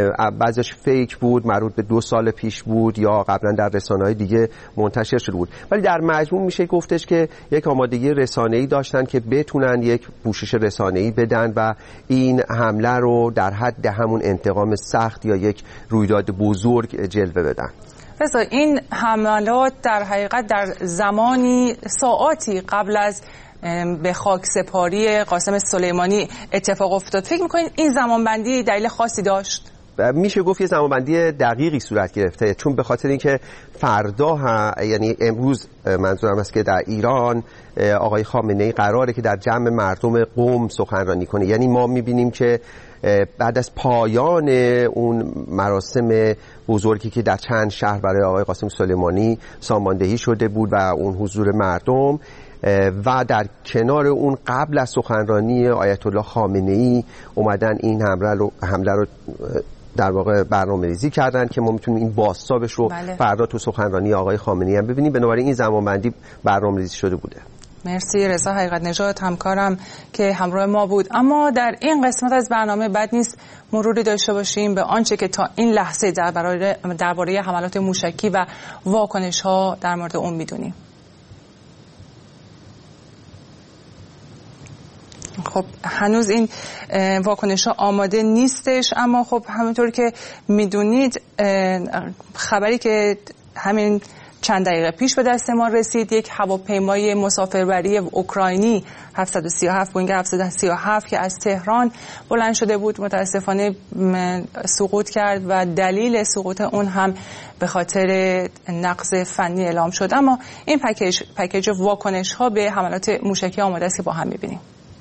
Speaker 9: بعضیش فیک بود، مربوط به دو سال پیش بود یا قبلا در رسانه‌های دیگه منتشر شده بود. ولی در مجموع میشه گفتش که یک آمادگی رسانه‌ای داشتن که بتونن یک پوشش رسانه‌ای بدن و این حمله رو در حد همون انتقام سخت یا یک رویداد بزرگ جلوه بدن.
Speaker 1: رضا، این حملات در حقیقت در زمانی ساعاتی قبل از به خاک سپاری قاسم سلیمانی اتفاق افتاد. فکر می‌کنید این زمانبندی دلیل خاصی داشت؟
Speaker 9: میشه گفت یه زمانبندی دقیقی صورت گرفته، چون به خاطر اینکه فردا ها، یعنی امروز منظورم است که در ایران آقای خامنه‌ای قراره که در جمع مردم قم سخنرانی کنه. یعنی ما میبینیم که بعد از پایان اون مراسم بزرگی که در چند شهر برای آقای قاسم سلیمانی ساماندهی شده بود و اون حضور مردم و در کنار اون قبل از سخنرانی آیت الله خامنه‌ای اومدن این حمله رو حمله رو در واقع برنامه‌ریزی کردن که ما میتونیم این بازتابش رو بله. فردا تو سخنرانی آقای خامنه‌ای هم ببینیم. بنابراین این زمانبندی برنامه‌ریزی شده بوده.
Speaker 1: مرسی رضا حقیقت نژاد همکارم که همراه ما بود. اما در این قسمت از برنامه بد نیست مروری داشته باشیم به آنچه که تا این لحظه درباره درباره حملات موشکی و واکنش‌ها در مورد اون میدونیم. خب هنوز این واکنش ها آماده نیستش، اما خب همونطور که میدونید خبری که همین چند دقیقه پیش به دست ما رسید، یک هواپیمای مسافربری اوکراینی هفتصد و سی و هفت بوینگ هفتصد و سی و هفت که از تهران بلند شده بود متاسفانه سقوط کرد و دلیل سقوط اون هم به خاطر نقص فنی اعلام شد. اما این پکیج پکیج واکنش ها به حملات موشکی آماده است که با هم می‌بینیم.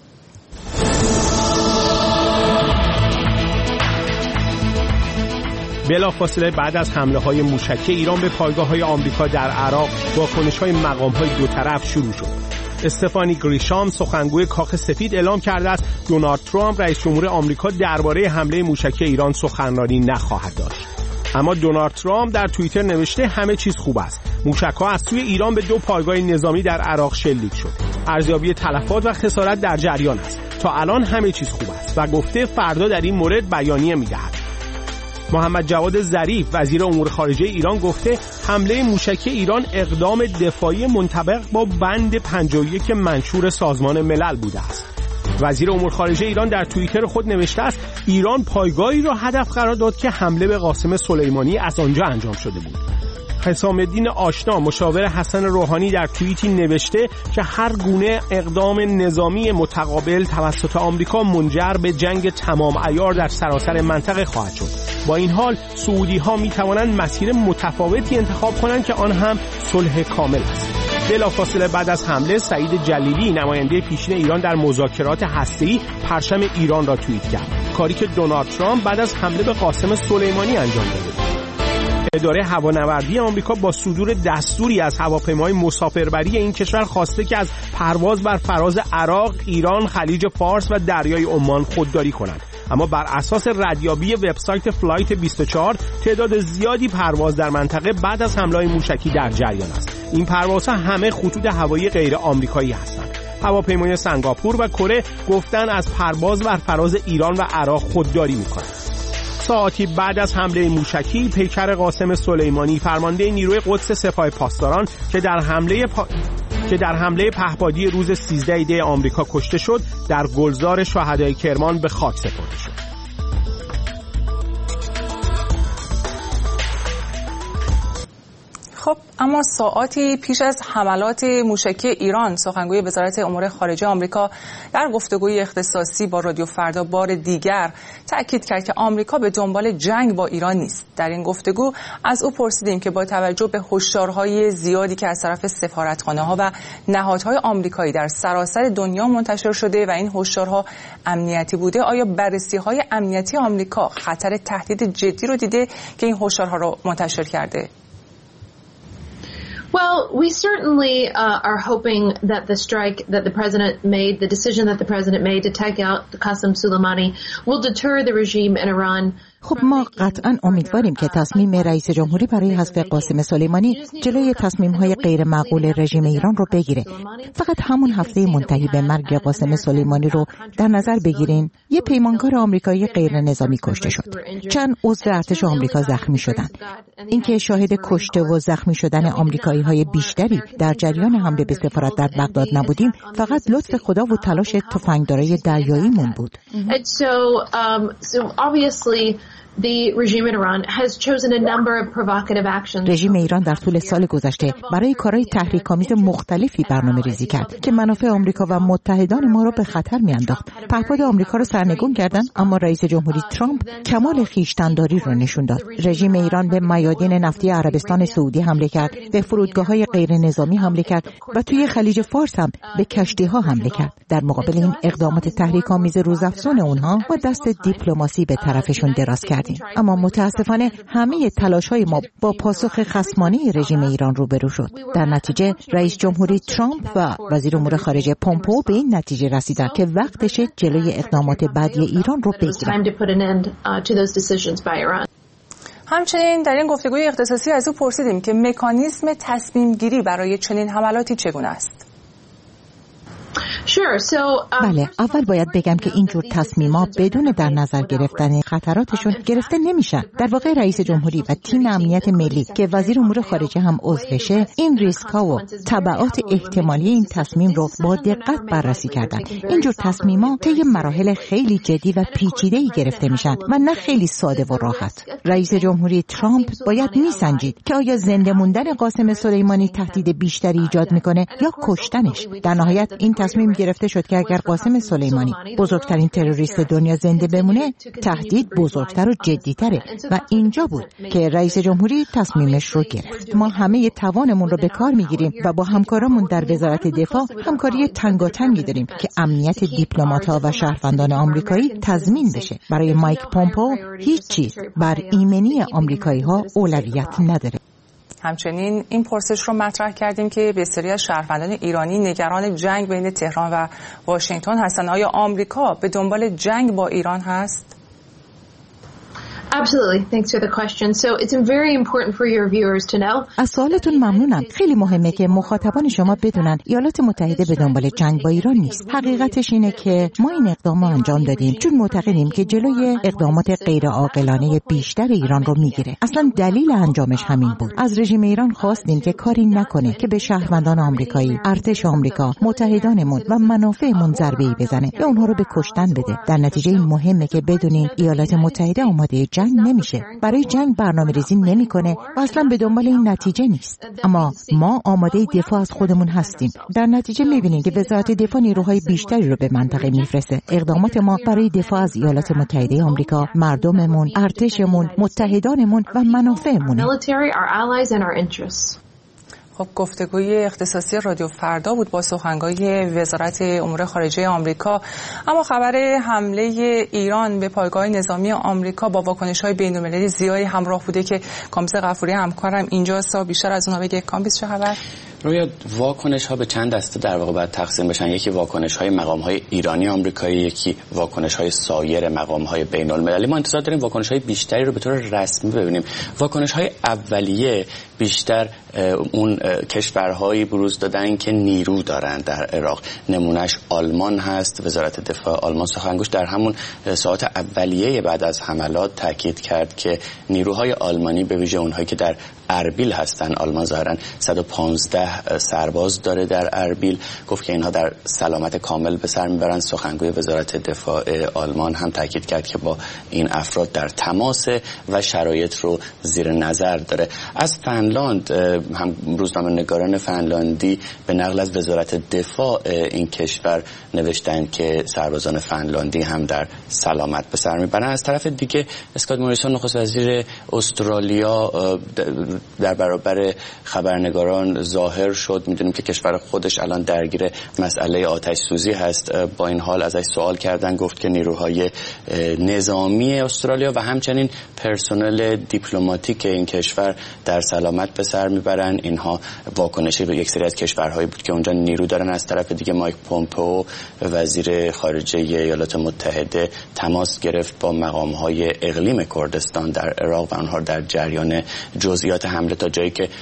Speaker 5: بلافاصله بعد از حمله‌های موشکی ایران به پایگاه‌های آمریکا در عراق، واکنش‌های مقام‌های دو طرف شروع شد. استفانی گریشام سخنگوی کاخ سفید اعلام کرده است دونالد ترامپ رئیس جمهور آمریکا درباره حمله موشکی ایران سخنرانی نخواهد داشت. اما دونالد ترامپ در توییتر نوشته همه چیز خوب است. موشک‌ها از سوی ایران به دو پایگاه نظامی در عراق شلیک شد. ارزیابی تلفات و خسارت در جریان است. تا الان همه چیز خوب است و گفته فردا در این مورد بیانیه می‌دهد. محمد جواد ظریف وزیر امور خارجه ایران گفته حمله موشکی ایران اقدام دفاعی منطبق با بند پنجاه و یک منشور سازمان ملل بوده است. وزیر امور خارجه ایران در توییتر خود نوشته است ایران پایگاهی را هدف قرار داد که حمله به قاسم سلیمانی از آنجا انجام شده بود. حسام الدین آشنا مشاور حسن روحانی در توییتی نوشته که هر گونه اقدام نظامی متقابل توسط آمریکا منجر به جنگ تمام عیار در سراسر منطقه خواهد شد. با این حال سعودی ها می توانند مسیر متفاوتی انتخاب کنند که آن هم صلح کامل است. بلافاصله بعد از حمله سعید جلیلی نماینده پیشین ایران در مذاکرات هسته‌ای پرچم ایران را توییت کرد، کاری که دونالد ترامپ بعد از حمله به قاسم سلیمانی انجام داده. اداره هوانوردی آمریکا با صدور دستوری از هواپیماهای مسافربری این کشور خواسته که از پرواز بر فراز عراق، ایران، خلیج فارس و دریای عمان خودداری کنند. اما بر اساس ردیابی وبسایت فلایت بیست و چهار تعداد زیادی پرواز در منطقه بعد از حمله‌های موشکی در جریان است. این پروازها همه خطوط هوایی غیر آمریکایی هستند. هواپیمای سنگاپور و کره گفتن از پرواز بر فراز ایران و عراق خودداری می‌کنند. ساعتی بعد از حمله موشکی پیکر قاسم سلیمانی فرمانده نیروی قدس سپاه پاسداران که در حمله پا... که در حمله پهپادی روز سیزده دی آمریکا کشته شد در گلزار شهدای کرمان به خاک سپرده شد.
Speaker 1: خب اما ساعاتی پیش از حملات موشکی ایران سخنگوی وزارت امور خارجه آمریکا در گفتگوی اختصاصی با رادیو فردا بار دیگر تأکید کرد که آمریکا به دنبال جنگ با ایران نیست. در این گفتگو از او پرسیدیم که با توجه به هشدارهای زیادی که از طرف سفارتخانه‌ها و نهادهای آمریکایی در سراسر دنیا منتشر شده و این هشدارها امنیتی بوده، آیا بررسی‌های امنیتی آمریکا خطر تهدید جدی رو دیده که این هشدارها رو منتشر کرده؟
Speaker 11: Well, we certainly uh, are hoping that the strike that the president made, the decision that the president made to take out Qasem Soleimani will deter the regime in Iran.
Speaker 12: خب ما قطعا امیدواریم که تصمیم رئیس جمهوری برای حذف قاسم سلیمانی جلوی تصمیم‌های غیر معقول رژیم ایران رو بگیره. فقط همون هفته منتهی به مرگ قاسم سلیمانی رو در نظر بگیرین. یه پیمانکار آمریکایی غیر نظامی کشته شد. چند عضو ارتش آمریکا زخمی شدند. اینکه شاهد کشته و زخمی شدن آمریکایی‌های بیشتری در جریان حمله به سفارت در بغداد نبودیم، فقط لطف خدا و تلاش تفنگدارای دریاییمون بود.
Speaker 11: The regime in Iran has chosen a number of provocative actions.
Speaker 12: رژیم ایران در طول سال گذشته برای کارهای تحریک‌آمیز مختلفی برنامه‌ریزی کرد که منافع آمریکا و متحدان ما را به خطر می‌انداخت. پهپاد آمریکا را سرنگون کردند، اما رئیس جمهوری ترامپ کمال خویشتن‌داری را نشون داد. رژیم ایران به میادین نفتی عربستان سعودی حمله کرد، به فرودگاه‌های غیر نظامی حمله کرد و توی خلیج فارس هم به کشتی‌ها حمله کرد. در مقابل این اقدامات تحریک‌آمیز روزافزون اونها با دست دیپلماسی به طرفشون دراز کرد. اما متاسفانه همه تلاش‌های ما با پاسخ خصمانه رژیم ایران روبرو شد. در نتیجه رئیس جمهوری ترامپ و وزیر امور خارجه پومپئو به این نتیجه رسیدند که وقتشه جلوی اقدامات بعدی ایران رو بگیرند.
Speaker 1: همچنین در این گفتگوی اختصاصی از او پرسیدیم که مکانیزم تصمیم گیری برای چنین حملاتی چگونه است؟
Speaker 12: بله، اول باید بگم که اینجور تصمیمات بدون در نظر گرفتن خطراتشون گرفته نمیشن. در واقع رئیس جمهوری و تیم امنیت ملی که وزیر امور خارجه هم عضوشه این ریسک‌ها و تبعات احتمالی این تصمیم رو با دقت بررسی کردن. اینجور تصمیمات طی مراحل خیلی جدی و پیچیده‌ای گرفته میشن و نه خیلی ساده و راحت. رئیس جمهوری ترامپ باید میسنجید که آیا زنده موندن قاسم سلیمانی تهدید بیشتری ایجاد میکنه یا کشتنش. در نهایت این تصمیم گرفته شد که اگر قاسم سلیمانی بزرگترین تروریست دنیا زنده بمونه، تهدید بزرگتر و جدی‌تره و اینجا بود که رئیس جمهوری تصمیمش رو گرفت. ما همه توانمون رو به کار میگیریم و با همکارامون در وزارت دفاع همکاری تنگاتنگی داریم که امنیت دیپلمات‌ها و شهروندان آمریکایی تضمین بشه. برای مایک پومپئو هیچ چیز بر ایمنی آمریکایی‌ها اولویت نداره.
Speaker 1: همچنین این پرسش رو مطرح کردیم که بسیاری از شهروندان ایرانی نگران جنگ بین تهران و واشنگتن هستند. آیا آمریکا به دنبال جنگ با ایران هست؟
Speaker 11: Absolutely. Thanks for the question. So it's very important for your viewers to know.
Speaker 12: از سوالتون ممنونم. خیلی مهمه که مخاطبان شما بدونن ایالات متحده به دنبال جنگ با ایران نیست. حقیقتش اینه که ما این اقدام رو انجام دادیم چون معتقدیم که جلوی اقدامات غیر عاقلانه بیشتر ایران رو میگیره. اصلا دلیل انجامش همین بود. از رژیم ایران خواستیم که کاری نکنه که به شهروندان آمریکایی، ارتش آمریکا، متحدانمون و منافعمون ضربه‌ای بزنه یا اونها رو به کشتن بده. در نتیجه این مهمه که بدونین ایالات متحده آماده جنگ نمیشه. برای جنگ برنامه‌ریزی نمیکنه و اصلا به دنبال این نتیجه نیست. اما ما آماده دفاع از خودمون هستیم. در نتیجه میبینید که وزارت دفاع نیروهای بیشتری رو به منطقه میفرسته. اقدامات ما برای دفاع از ایالات متحده آمریکا، مردممون، ارتشمون، متحدانمون و منافعمون.
Speaker 1: خب گفتگوی اختصاصی رادیو فردا بود با سخنگوی وزارت امور خارجه آمریکا. اما خبر حمله ایران به پایگاه نظامی آمریکا با واکنش‌های بین‌المللی زیادی همراه بوده که کامبیز غفوری همکارم اینجاست تا بیشتر از اونها بگه. کامبیز چه خبر؟
Speaker 13: روی واکنش ها به چند دسته در واقع باید تقسیم بشن. یکی واکنش های مقام های ایرانی آمریکایی، یکی واکنش های سایر مقام های بین المللی. ما انتظار داریم واکنش های بیشتری رو به طور رسمی ببینیم. واکنش های اولیه بیشتر اون کشورهایی بروز دادن که نیرو دارن در عراق. نمونهش آلمان هست. وزارت دفاع آلمان سخنگوش در همون ساعات اولیه بعد از حملات تاکید کرد که نیروهای آلمانی به ویژه اونهایی که در اربیل هستن، آلمان ظاهرا صد و پانزده سرباز داره در اربیل، گفت که اینها در سلامت کامل به سر میبرن. سخنگوی وزارت دفاع آلمان هم تاکید کرد که با این افراد در تماس و شرایط رو زیر نظر داره. از فنلاند هم روزنامه نگاران فنلاندی به نقل از وزارت دفاع این کشور نوشتن که سربازان فنلاندی هم در سلامت به سر میبرن. از طرف دیگه اسکات موریسون نخست وزیر استرالیا در برابر خبرنگاران ظاهر شد. میدونیم که کشور خودش الان درگیر مسئله آتش سوزی هست. با این حال ازش سوال کردن، گفت که نیروهای نظامی استرالیا و همچنین پرسنل دیپلماتیک این کشور در سلامت به سر میبرن. اینها واکنشی به یک سری از کشورهایی بود که اونجا نیرو دارن. از طرف دیگه مایک پومپئو وزیر خارجه ایالات متحده تماس گرفت با مقام‌های اقلیم کردستان در عراق و آنها در جریان جزئیات حمله تا جایی که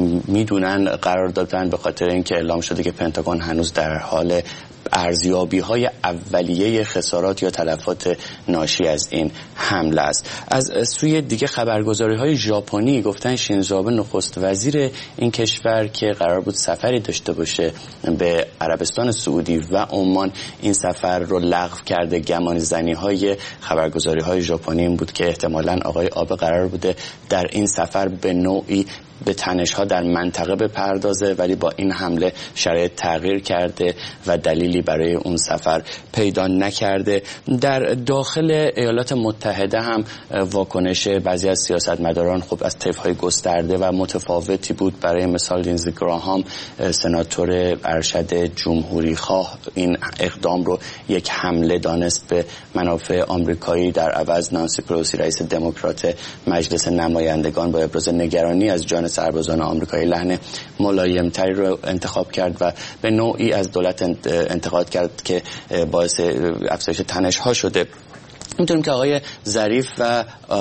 Speaker 13: میدونن قرار دادن، به خاطر اینکه اعلام شده که پنتاگون هنوز در حال ارزیابی‌های اولیه خسارات یا تلفات ناشی از این حمله است. از سوی دیگه خبرگزاری‌های ژاپنی گفتن شینزو آبه نخست وزیر این کشور که قرار بود سفری داشته باشه به عربستان سعودی و عمان، این سفر رو لغو کرده. گمان زنی‌های خبرگزاری‌های ژاپنی این بود که احتمالاً آقای آبه قرار بوده در این سفر به نوعی به تنش‌ها در منطقه بپردازه، ولی با این حمله شرایط تغییر کرده و دلیلی برای اون سفر پیدا نکرده. در داخل ایالات متحده هم واکنش بعضی از سیاستمداران خب از طیف‌های گسترده و متفاوتی بود. برای مثال لینزی گراهام سناتور ارشد جمهوری خواه این اقدام رو یک حمله دانست به منافع آمریکایی. در عوض نانسی پلوسی رئیس دموکرات مجلس نمایندگان با ابراز نگرانی از جان سربازان آمریکایی لحن ملایمتری رو انتخاب کرد و به نوعی از دولت انتقاد کرد که باعث افزایش تنش‌ها شده. می‌دونیم که آقای ظریف و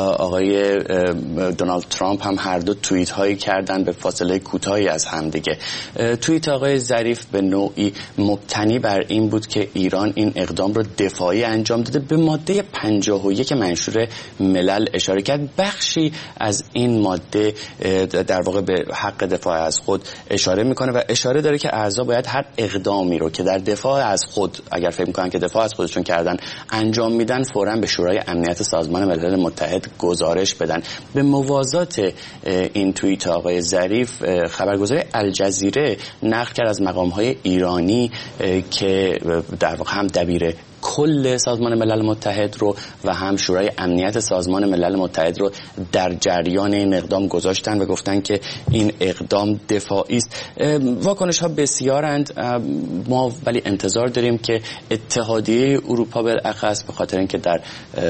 Speaker 13: آقای دونالد ترامپ هم هر دو توییت هایی کردن به فاصله کوتاهی از هم دیگه. توییت آقای ظریف به نوعی مبتنی بر این بود که ایران این اقدام رو دفاعی انجام داده. به ماده پنجاه و یک منشور ملل اشاره کرد. بخشی از این ماده در واقع به حق دفاع از خود اشاره میکنه و اشاره داره که اعضا باید هر اقدامی رو که در دفاع از خود اگر فکر میکنن که دفاع از خودشون کردن انجام میدن فوراً به شورای امنیت سازمان ملل متحد گزارش بدن. به موازات این توییت آقای ظریف خبرگزاری الجزیره نقل کرد از مقام‌های ایرانی که در واقع هم دبیر کل سازمان ملل متحد رو و هم شورای امنیت سازمان ملل متحد رو در جریان این اقدام گذاشتن و گفتن که این اقدام دفاعی است. واکنش ها بسیارند. ما ولی انتظار داریم که اتحادیه اروپا بالاخص، به خاطر اینکه در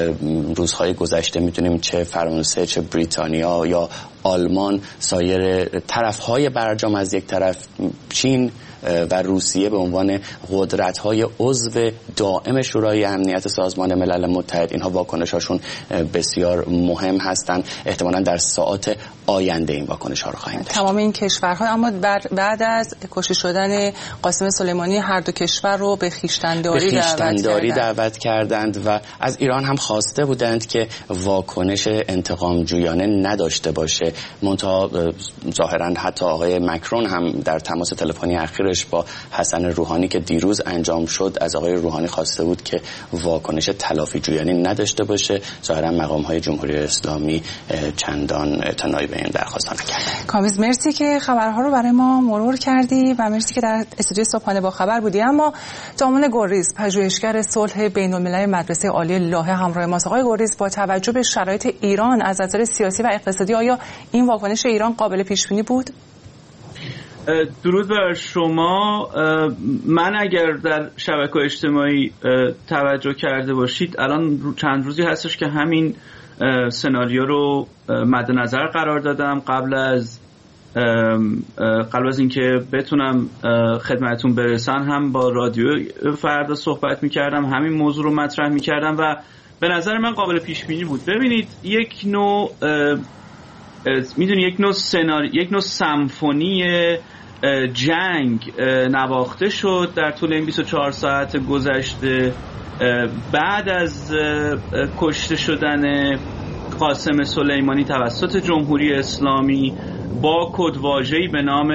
Speaker 13: روزهای گذشته میتونیم چه فرانسه چه بریتانیا یا آلمان، سایر طرفهای برجام از یک طرف، چین و روسیه به عنوان قدرت‌های عضو دائم شورای امنیت سازمان ملل متحد اینها واکنش‌هاشون بسیار مهم هستند. احتمالاً در ساعات آینده این واکنش‌ها رو خواهیم داشت.
Speaker 1: تمام این کشورها اما بعد از کشته شدن قاسم سلیمانی هر دو کشور رو به خویشتنداری
Speaker 13: دعوت, دعوت کردند و از ایران هم خواسته بودند که واکنش انتقام جویانه نداشته باشه. منتها ظاهراً حتی آقای مکرون هم در تماس تلفنی اخیرش با حسن روحانی که دیروز انجام شد از آقای روحانی خواسته بود که واکنش تلافی جویانه نداشته باشه. ظاهراً مقام‌های جمهوری اسلامی چندان اعتنایی به این درخواست نکردند.
Speaker 1: کاویز مرسی که خبرها رو برای ما مرور کردی و مرسی که در استودیو صبحانه با خبر بودی. اما جامون گلریز پژوهشگر صلح بین‌المللی مدرسه عالی لاهه همراه ماست. آقای گلریز، با توجه به شرایط ایران از نظر سیاسی و اقتصادی آیا این واکنش ایران قابل پیش بینی بود؟
Speaker 14: درود بر شما. من اگر در شبکه‌های اجتماعی توجه کرده باشید الان چند روزی هستش که همین سناریو رو مد نظر قرار دادم قبل از قبل از اینکه بتونم خدمتتون برسن هم با رادیو فردا صحبت می‌کردم، همین موضوع رو مطرح می‌کردم و به نظر من قابل پیش بینی بود. ببینید یک نوع میدونی یک نوع سناریو، یک نوع سمفونی جنگ نواخته شد در طول این بیست و چهار ساعت گذشته بعد از کشته شدن قاسم سلیمانی توسط جمهوری اسلامی با کدواژه‌ای به نام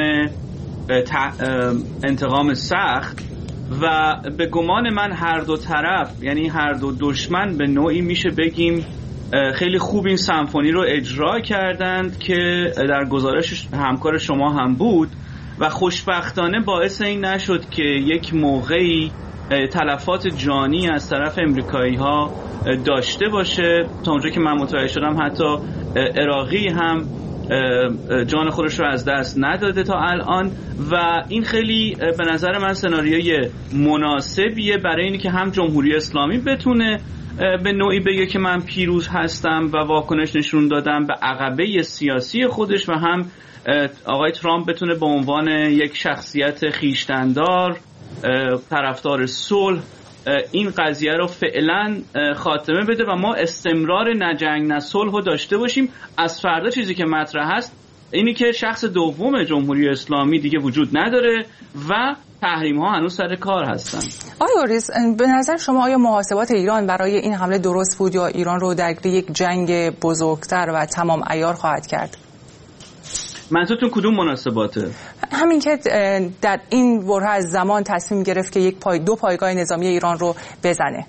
Speaker 14: انتقام سخت و به گمان من هر دو طرف، یعنی هر دو دشمن، به نوعی میشه بگیم خیلی خوب این سمفونی رو اجرا کردند که در گزارش همکار شما هم بود و خوشبختانه باعث این نشد که یک موقعی تلفات جانی از طرف امریکایی ها داشته باشه. تا اونجا که من متوجه شدم حتی عراقی هم جان خودش رو از دست نداده تا الان و این خیلی به نظر من سناریوی مناسبیه برای اینکه هم جمهوری اسلامی بتونه به نوعی بگه که من پیروز هستم و واکنش نشون دادم به عقبه سیاسی خودش و هم آقای ترامپ بتونه به عنوان یک شخصیت خیشتندار طرفدار صلح این قضیه رو فعلا خاتمه بده و ما استمرار نه جنگ نه صلح رو داشته باشیم. از فردا چیزی که مطرح هست اینی که شخص دوم جمهوری اسلامی دیگه وجود نداره و تحریم ها هنوز سر کار هستن.
Speaker 1: آقای گلریز، به نظر شما آیا محاسبات ایران برای این حمله درست بود یا ایران رو درگیر یک جنگ بزرگتر و تمام عیار خواهد کرد؟
Speaker 14: منظورتون کدوم مناسباته؟
Speaker 1: همین که در این بره از زمان تصمیم گرفت که یک پای دو پایگاه نظامی ایران رو بزنه.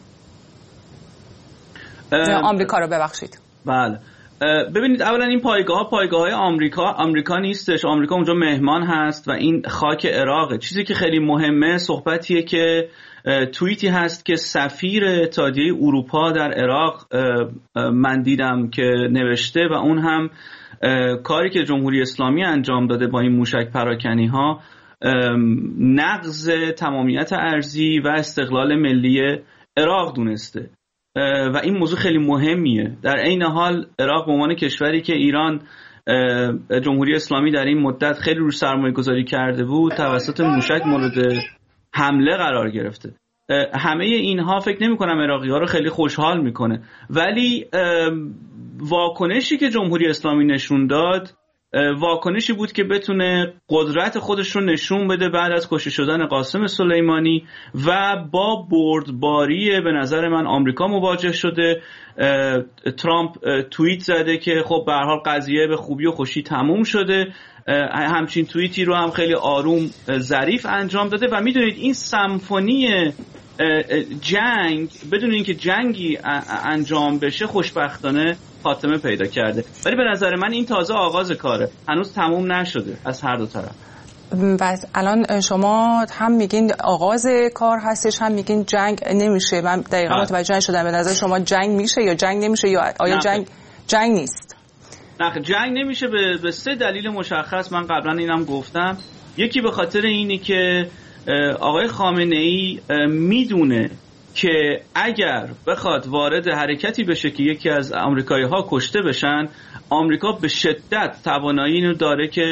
Speaker 1: آمریکا رو ببخشید.
Speaker 14: بله. ببینید اولا این پایگاه ها پایگاه های آمریکا آمریکا نیستش. آمریکا اونجا مهمان هست و این خاک عراقه. چیزی که خیلی مهمه صحبتیه که توییتی هست که سفیر اتحادیه اروپا در عراق من دیدم که نوشته و اون هم کاری که جمهوری اسلامی انجام داده با این موشک پراکنی ها نقض تمامیت ارضی و استقلال ملی عراق دونسته و این موضوع خیلی مهمیه. در عین حال عراق به عنوان کشوری که ایران جمهوری اسلامی در این مدت خیلی روش سرمایه گذاری کرده بود توسط موشک مورد حمله قرار گرفته. همه اینها فکر نمی کنم عراقی ها رو خیلی خوشحال میکنه، ولی واکنشی که جمهوری اسلامی نشون داد واکنشی بود که بتونه قدرت خودش رو نشون بده بعد از کشته شدن قاسم سلیمانی و با بردباری به نظر من آمریکا مواجه شده. ترامپ توییت زده که خب به هر حال قضیه به خوبی و خوشی تموم شده. همچین توییتی رو هم خیلی آروم ظریف انجام داده و میدونید این سمفونی جنگ بدون اینکه جنگی انجام بشه خوشبختانه خاتمه پیدا کرده، ولی به نظر من این تازه آغاز کاره، هنوز تموم نشده از هر دو طرف.
Speaker 1: و الان شما هم میگین آغاز کار هستش هم میگین جنگ نمیشه. من دقیقا متوجه نشدم به نظر شما جنگ میشه یا جنگ نمیشه یا آیا جنگ جنگ نیست؟
Speaker 14: نه جنگ نمیشه به, به سه دلیل مشخص. من قبلا اینم گفتم. یکی به خاطر اینی که آقای خامنه‌ای میدونه که اگر بخواد وارد حرکتی بشه که یکی از آمریکایی‌ها کشته بشن، آمریکا به شدت توانایی اینو داره که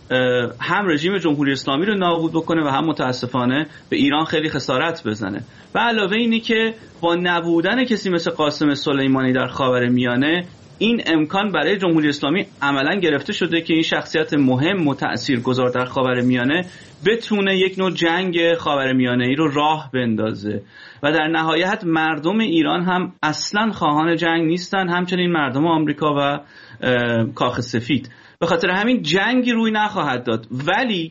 Speaker 14: هم رژیم جمهوری اسلامی رو نابود بکنه و هم متاسفانه به ایران خیلی خسارت بزنه. و علاوه اینی که با نبودن کسی مثل قاسم سلیمانی در خاورمیانه این امکان برای جمهوری اسلامی عملا گرفته شده که این شخصیت مهم و تاثیرگذار در خاورمیانه بتونه یک نوع جنگ خاورمیانه‌ای رو راه بندازه و در نهایت مردم ایران هم اصلا خواهان جنگ نیستن، همچنین مردم آمریکا و کاخ سفید. به خاطر همین جنگی روی نخواهد داد، ولی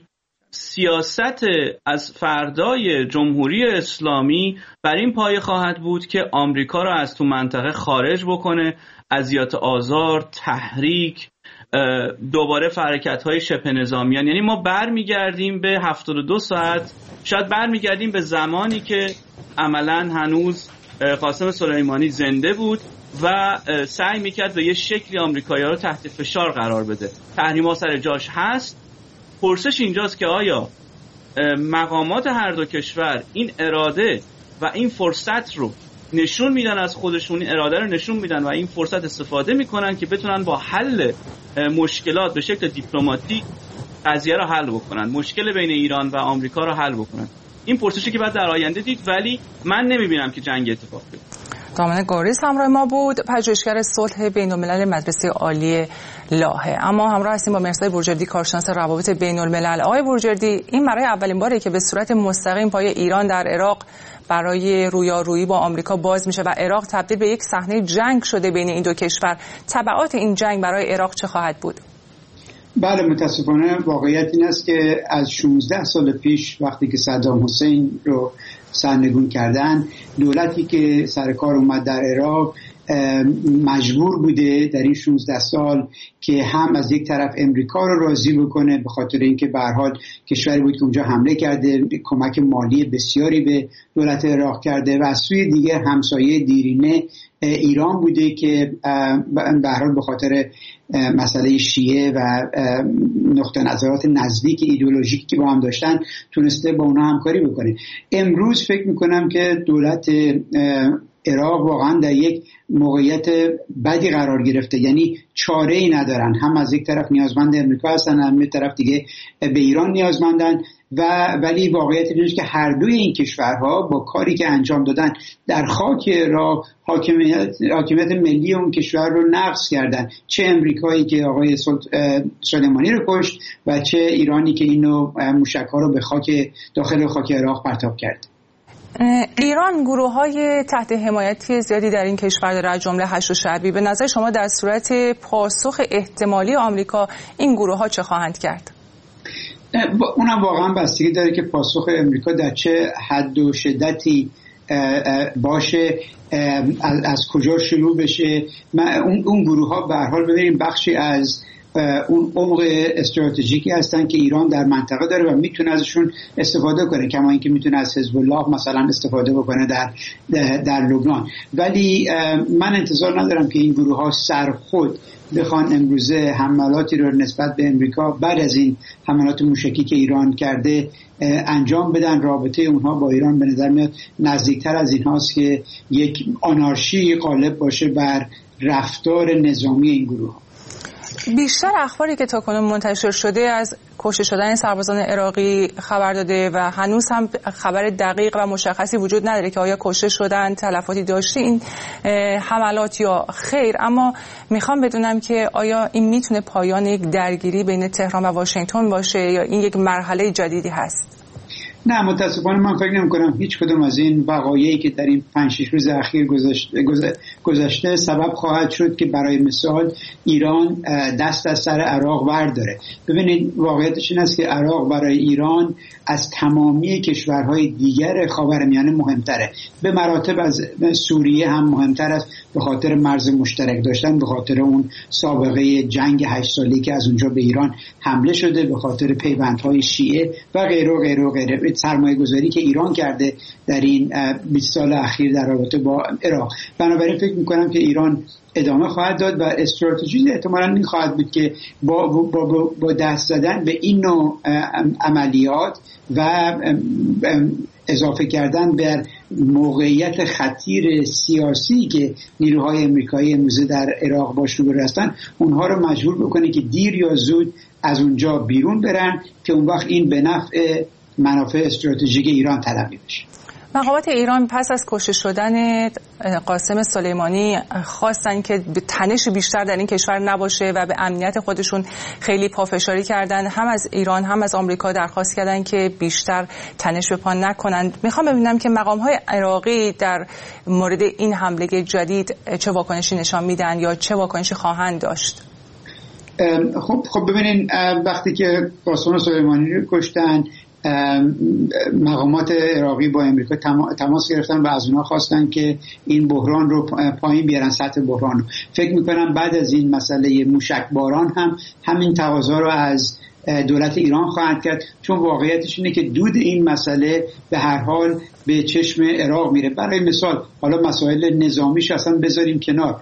Speaker 14: سیاست از فردای جمهوری اسلامی بر این پایه خواهد بود که آمریکا را از تو منطقه خارج بکنه، اذیت آزار، تحریک، دوباره حرکت‌های شبه نظامیان. یعنی ما برمیگردیم به هفتاد و دو ساعت، شاید برمیگردیم به زمانی که عملاً هنوز قاسم سلیمانی زنده بود و سعی میکرد به یه شکلی آمریکایی‌ها رو تحت فشار قرار بده. تحریم‌ها سر جاش هست. پرسش اینجاست که آیا مقامات هر دو کشور این اراده و این فرصت رو نشون میدن، از خودشون این اراده رو نشون میدن و این فرصت استفاده میکنن که بتونن با حل مشکلات به شکل دیپلماتیک قضیه رو حل بکنن، مشکل بین ایران و آمریکا رو حل بکنن. این پرسشی که بعد در آینده دید، ولی من نمیبینم که جنگ اتفاق بیفته.
Speaker 1: دامنه گاریز همراه ما بود، پژوهشگر صلح بین‌الملل مدرسه عالی لاهه. اما همراه هستیم با مرزای بورجردی، کارشناس روابط بین‌الملل. آقای بورجردی، این برای اولین باره که به صورت مستقیم پای ایران در عراق برای رویارویی با آمریکا باز میشه و عراق تبدیل به یک صحنه جنگ شده بین این دو کشور. تبعات این جنگ برای عراق چه خواهد بود؟
Speaker 15: بله، متاسفانه واقعیت این است که از شانزده سال پیش وقتی که صدام حسین رو سرنگون کردن، دولتی که سر کار اومد در عراق مجبور بوده در این شانزده سال که هم از یک طرف امریکا رو راضی بکنه به خاطر اینکه به هر حال کشوری بود که اونجا حمله کرده، کمک مالی بسیاری به دولت عراق کرده، و از سوی دیگه همسایه دیرینه ایران بوده که به هر حال به خاطر مسئله شیعه و نقطه نظرات نزدیک ایدئولوژیکی که با هم داشتن تونسته با اونا همکاری بکنه. امروز فکر میکنم که دولت عراق واقعا در یک موقعیت بدی قرار گرفته، یعنی چاره ای ندارن، هم از یک طرف نیازمند امریکا هستن، هم از طرف دیگه به ایران نیازمندن، و ولی واقعیت اینه که هر دوی این کشورها با کاری که انجام دادن در خاک عراق حاکمیت حاکمیت ملی اون کشور رو نقض کردن، چه امریکایی که آقای سلیمانی رو کشت و چه ایرانی که اینو موشک‌ها رو به خاک داخل خاک عراق پرتاب کرد.
Speaker 1: ایران گروه‌های تحت حمایتی زیادی در این کشور داره، از جمله هشت شعبی. به نظر شما در صورت پاسخ احتمالی آمریکا این گروه‌ها چه خواهند کرد؟
Speaker 15: اونم واقعا بستگی داره که پاسخ امریکا در چه حد و شدتی باشه، از کجا شروع بشه. اون اون گروه‌ها به هر حال ببینیم بخشی از اون عمق استراتژیکی هستن که ایران در منطقه داره و میتونه ازشون استفاده کنه، کما اینکه میتونه از حزب الله مثلا استفاده بکنه در در لبنان. ولی من انتظار ندارم که این گروه ها سر خود بخوان امروزه حملاتی رو نسبت به امریکا بعد از این حملات موشکی که ایران کرده انجام بدن. رابطه اونها با ایران به نظر میاد نزدیکتر از این هاست که یک آنارشی غالب باشه بر رفتار نظامی این گروه ها.
Speaker 1: بیشتر اخباری که تاکنون منتشر شده از کشته شدن سربازان عراقی خبر داده و هنوز هم خبر دقیق و مشخصی وجود نداره که آیا کشته شدن، تلفاتی داشته این حملات یا خیر. اما میخوام بدونم که آیا این میتونه پایان یک درگیری بین تهران و واشنگتن باشه یا این یک مرحله جدیدی هست؟
Speaker 15: نه، متاسفانه من فکر نمی کنم هیچ کدوم از این وقایعی که در این پنج شش روز اخیر گذشته, گذشته سبب خواهد شد که برای مثال ایران دست از سر عراق برداره. ببینید واقعیتش این است که عراق برای ایران از تمامی کشورهای دیگر خاورمیانه مهمتره، به مراتب از سوریه هم مهمتر است، به خاطر مرز مشترک داشتن، به خاطر اون سابقه جنگ هشت سالی که از اونجا به ایران حمله شده، به خاطر پیوندهای شیعه و غیره و غیره و غیره، سرمایه گذاری که ایران کرده در این بیست سال اخیر در رابطه با عراق. بنابراین فکر میکنم که ایران ادامه خواهد داد و استراتژی احتمالاً این خواهد بود که با, با, با دست زدن به این نوع عملیات و اضافه کردن بر موقعیت خطیر سیاسی که نیروهای امریکایی امروزه در عراق باش روبرو هستن، اونها رو مجبور بکنه که دیر یا زود از اونجا بیرون برن که اون وقت این به نفع منافع استراتژیک ایران تلقی بشه.
Speaker 1: مقامات ایران پس از کشته شدن قاسم سلیمانی خواستن که به تنش بیشتر در این کشور نباشه و به امنیت خودشون خیلی پافشاری کردن. هم از ایران هم از آمریکا درخواست کردن که بیشتر تنش به پا نکنند. میخوام ببینم که مقام‌های عراقی در مورد این حمله جدید چه واکنشی نشان میدن یا چه واکنشی خواهند داشت.
Speaker 15: خب خب ببینین وقتی که قاسم سلیمانی رو کشتن مقامات عراقی با امریکا تماس گرفتن و از اونها خواستن که این بحران رو پایین بیارن، سطح بحران رو. فکر میکنم بعد از این مسئله موشکباران هم همین تقاضا رو از دولت ایران خواهد کرد، چون واقعیتش اینه که دود این مسئله به هر حال به چشم عراق میره. برای مثال حالا مسائل نظامیش اصلا بذاریم کنار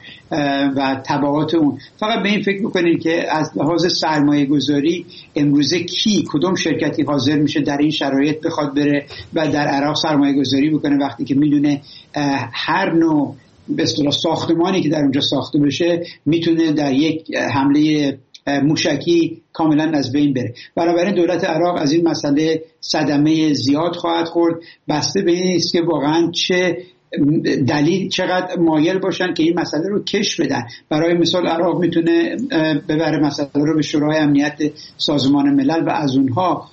Speaker 15: و تبعات اون، فقط به این فکر میکنین که از لحاظ سرمایه گذاری امروزه کی کدوم شرکتی حاضر میشه در این شرایط بخواد بره و در عراق سرمایه گذاری بکنه وقتی که میدونه هر نوع به اصطلاح ساختمانی که در اونجا ساخته بشه میتونه در یک حمله موشکی کاملا از بین بره. بنابراین دولت عراق از این مسئله صدمه زیاد خواهد خورد، بسته به این است که واقعا چه دلیل چقدر مایل باشن که این مسئله رو کش بدن. برای مثال عراق میتونه ببره مسئله رو به شورای امنیت سازمان ملل و از اونها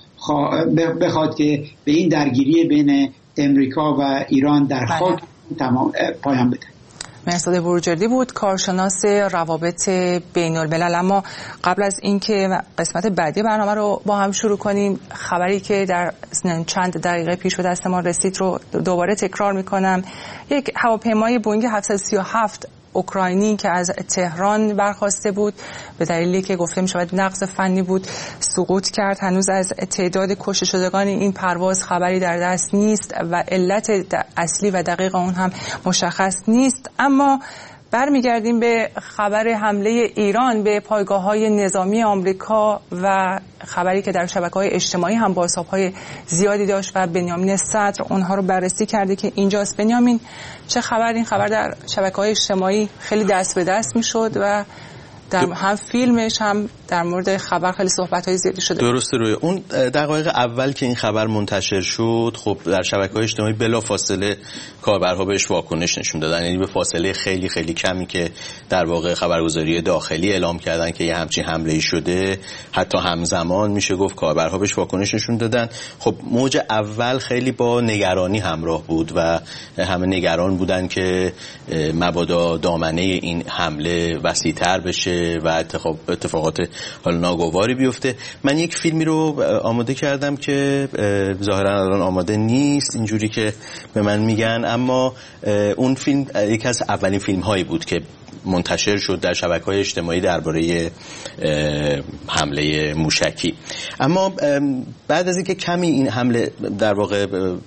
Speaker 15: بخواد که به این درگیری بین امریکا و ایران در خاک تمام پایان بده.
Speaker 1: مهرزاد بروجردی بود، کارشناس روابط بین الملل. اما قبل از اینکه قسمت بعدی برنامه رو با هم شروع کنیم، خبری که در چند دقیقه پیش به دست ما رسید رو دوباره تکرار میکنم. یک هواپیمای بوئینگ هفتصد و سی و هفت اوکراینی که از تهران برخاسته بود به دلیلی که گفته می‌شود نقص فنی بود سقوط کرد. هنوز از تعداد کشته شدگان این پرواز خبری در دست نیست و علت اصلی و دقیق اون هم مشخص نیست. اما برمیگردیم به خبر حمله ایران به پایگاه‌های نظامی آمریکا و خبری که در شبکه‌های اجتماعی هم بازتاب‌های زیادی داشت و بنیامین صدر اونها رو بررسی کرده که اینجاست. بنیامین، چه خبر؟ این خبر در شبکه‌های اجتماعی خیلی دست به دست می‌شد و در هم فیلمش هم در مورد خبر خیلی صحبت‌های زیادی شده.
Speaker 16: درسته. روی اون دقایق اول که این خبر منتشر شد، خب در شبکه‌های اجتماعی بلافاصله کاربرها بهش واکنش نشون دادن، یعنی به فاصله خیلی خیلی کمی که در واقع خبرگزاری داخلی اعلام کردن که یه همچین حمله‌ای شده، حتی همزمان میشه گفت کاربرها بهش واکنش نشون دادن. خب موج اول خیلی با نگرانی همراه بود و همه نگران بودن که مبادا دامنه این حمله وسیع‌تر بشه و اتفاقات حالا ناگواری بیفته. من یک فیلمی رو آماده کردم که ظاهرا الان آماده نیست اینجوری که به من میگن، اما اون فیلم یکی از اولین فیلم هایی بود که منتشر شد در شبکه‌های اجتماعی درباره حمله موشکی. اما بعد از اینکه کمی این حمله در واقع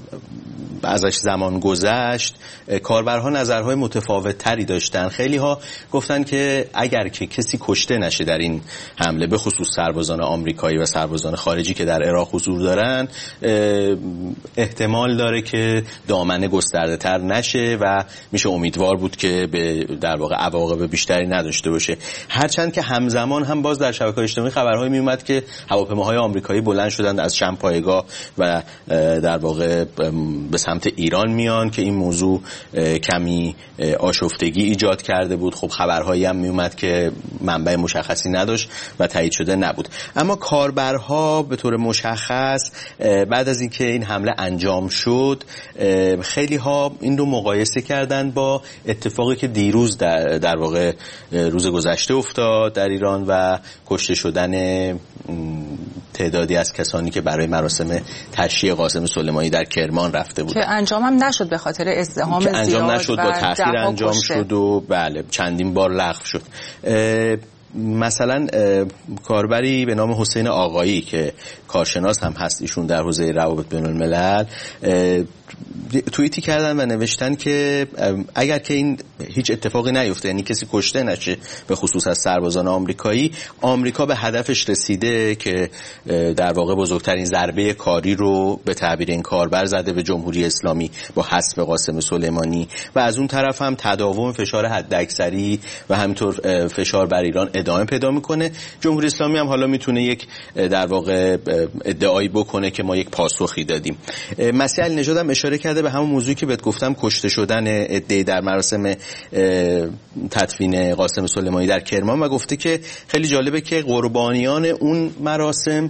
Speaker 16: ازش زمان گذشت، کاربرها نظرهای متفاوت تری داشتن. خیلی ها گفتن که اگر که کسی کشته نشه در این حمله، به خصوص سربازان آمریکایی و سربازان خارجی که در عراق حضور دارن، احتمال داره که دامنه گسترده تر نشه و میشه امیدوار بود که به در واقع عواقب بیشتری نداشته باشه. هرچند که همزمان هم باز در شبکه‌های اجتماعی خبرهایی میومد که هواپیماهای آمریکایی بلند شدند از چند پایگاه و در واقع به سمت ایران میان که این موضوع کمی آشفتگی ایجاد کرده بود. خب خبرهایی هم میومد که منبع مشخصی نداشت و تایید شده نبود. اما کاربرها به طور مشخص بعد از اینکه این حمله انجام شد، خیلی ها این رو مقایسه کردن با اتفاقی که دیروز در, در واقع روز گذشته افتاد در ایران و کشته شدن تعدادی از کسانی که برای مراسم تشییع قاسم سلیمانی در کرمان رفته بود،
Speaker 1: که انجام هم نشد به خاطر ازدحام زیاد،
Speaker 16: انجام نشد، با تأخیر انجام کشته. شد و بله چندین بار لغو شد. مثلا کاربری به نام حسین آقایی که کارشناس هم هست ایشون در حوزه روابط بین الملل، توییتی کردن و نوشتن که اگر که این هیچ اتفاقی نیفته، یعنی کسی کشته نشه به خصوص از سربازان آمریکایی، آمریکا به هدفش رسیده که در واقع بزرگترین ضربه کاری رو به تعبیر این کاربر زده به جمهوری اسلامی با حذف قاسم سلیمانی و از اون طرف هم تداوم فشار حداکثری و همینطور فشار بر ایران ادامه پیدا میکنه. جمهوری اسلامی هم حالا میتونه یک در واقع ادعایی بکنه که ما یک پاسخی دادیم. مسیح علی نژاد هم اشاره کرده به همون موضوعی که بهت گفتم، کشته شدن عده‌ای در مراسم تدفین قاسم سلیمانی در کرمان، و گفته که خیلی جالبه که قربانیان اون مراسم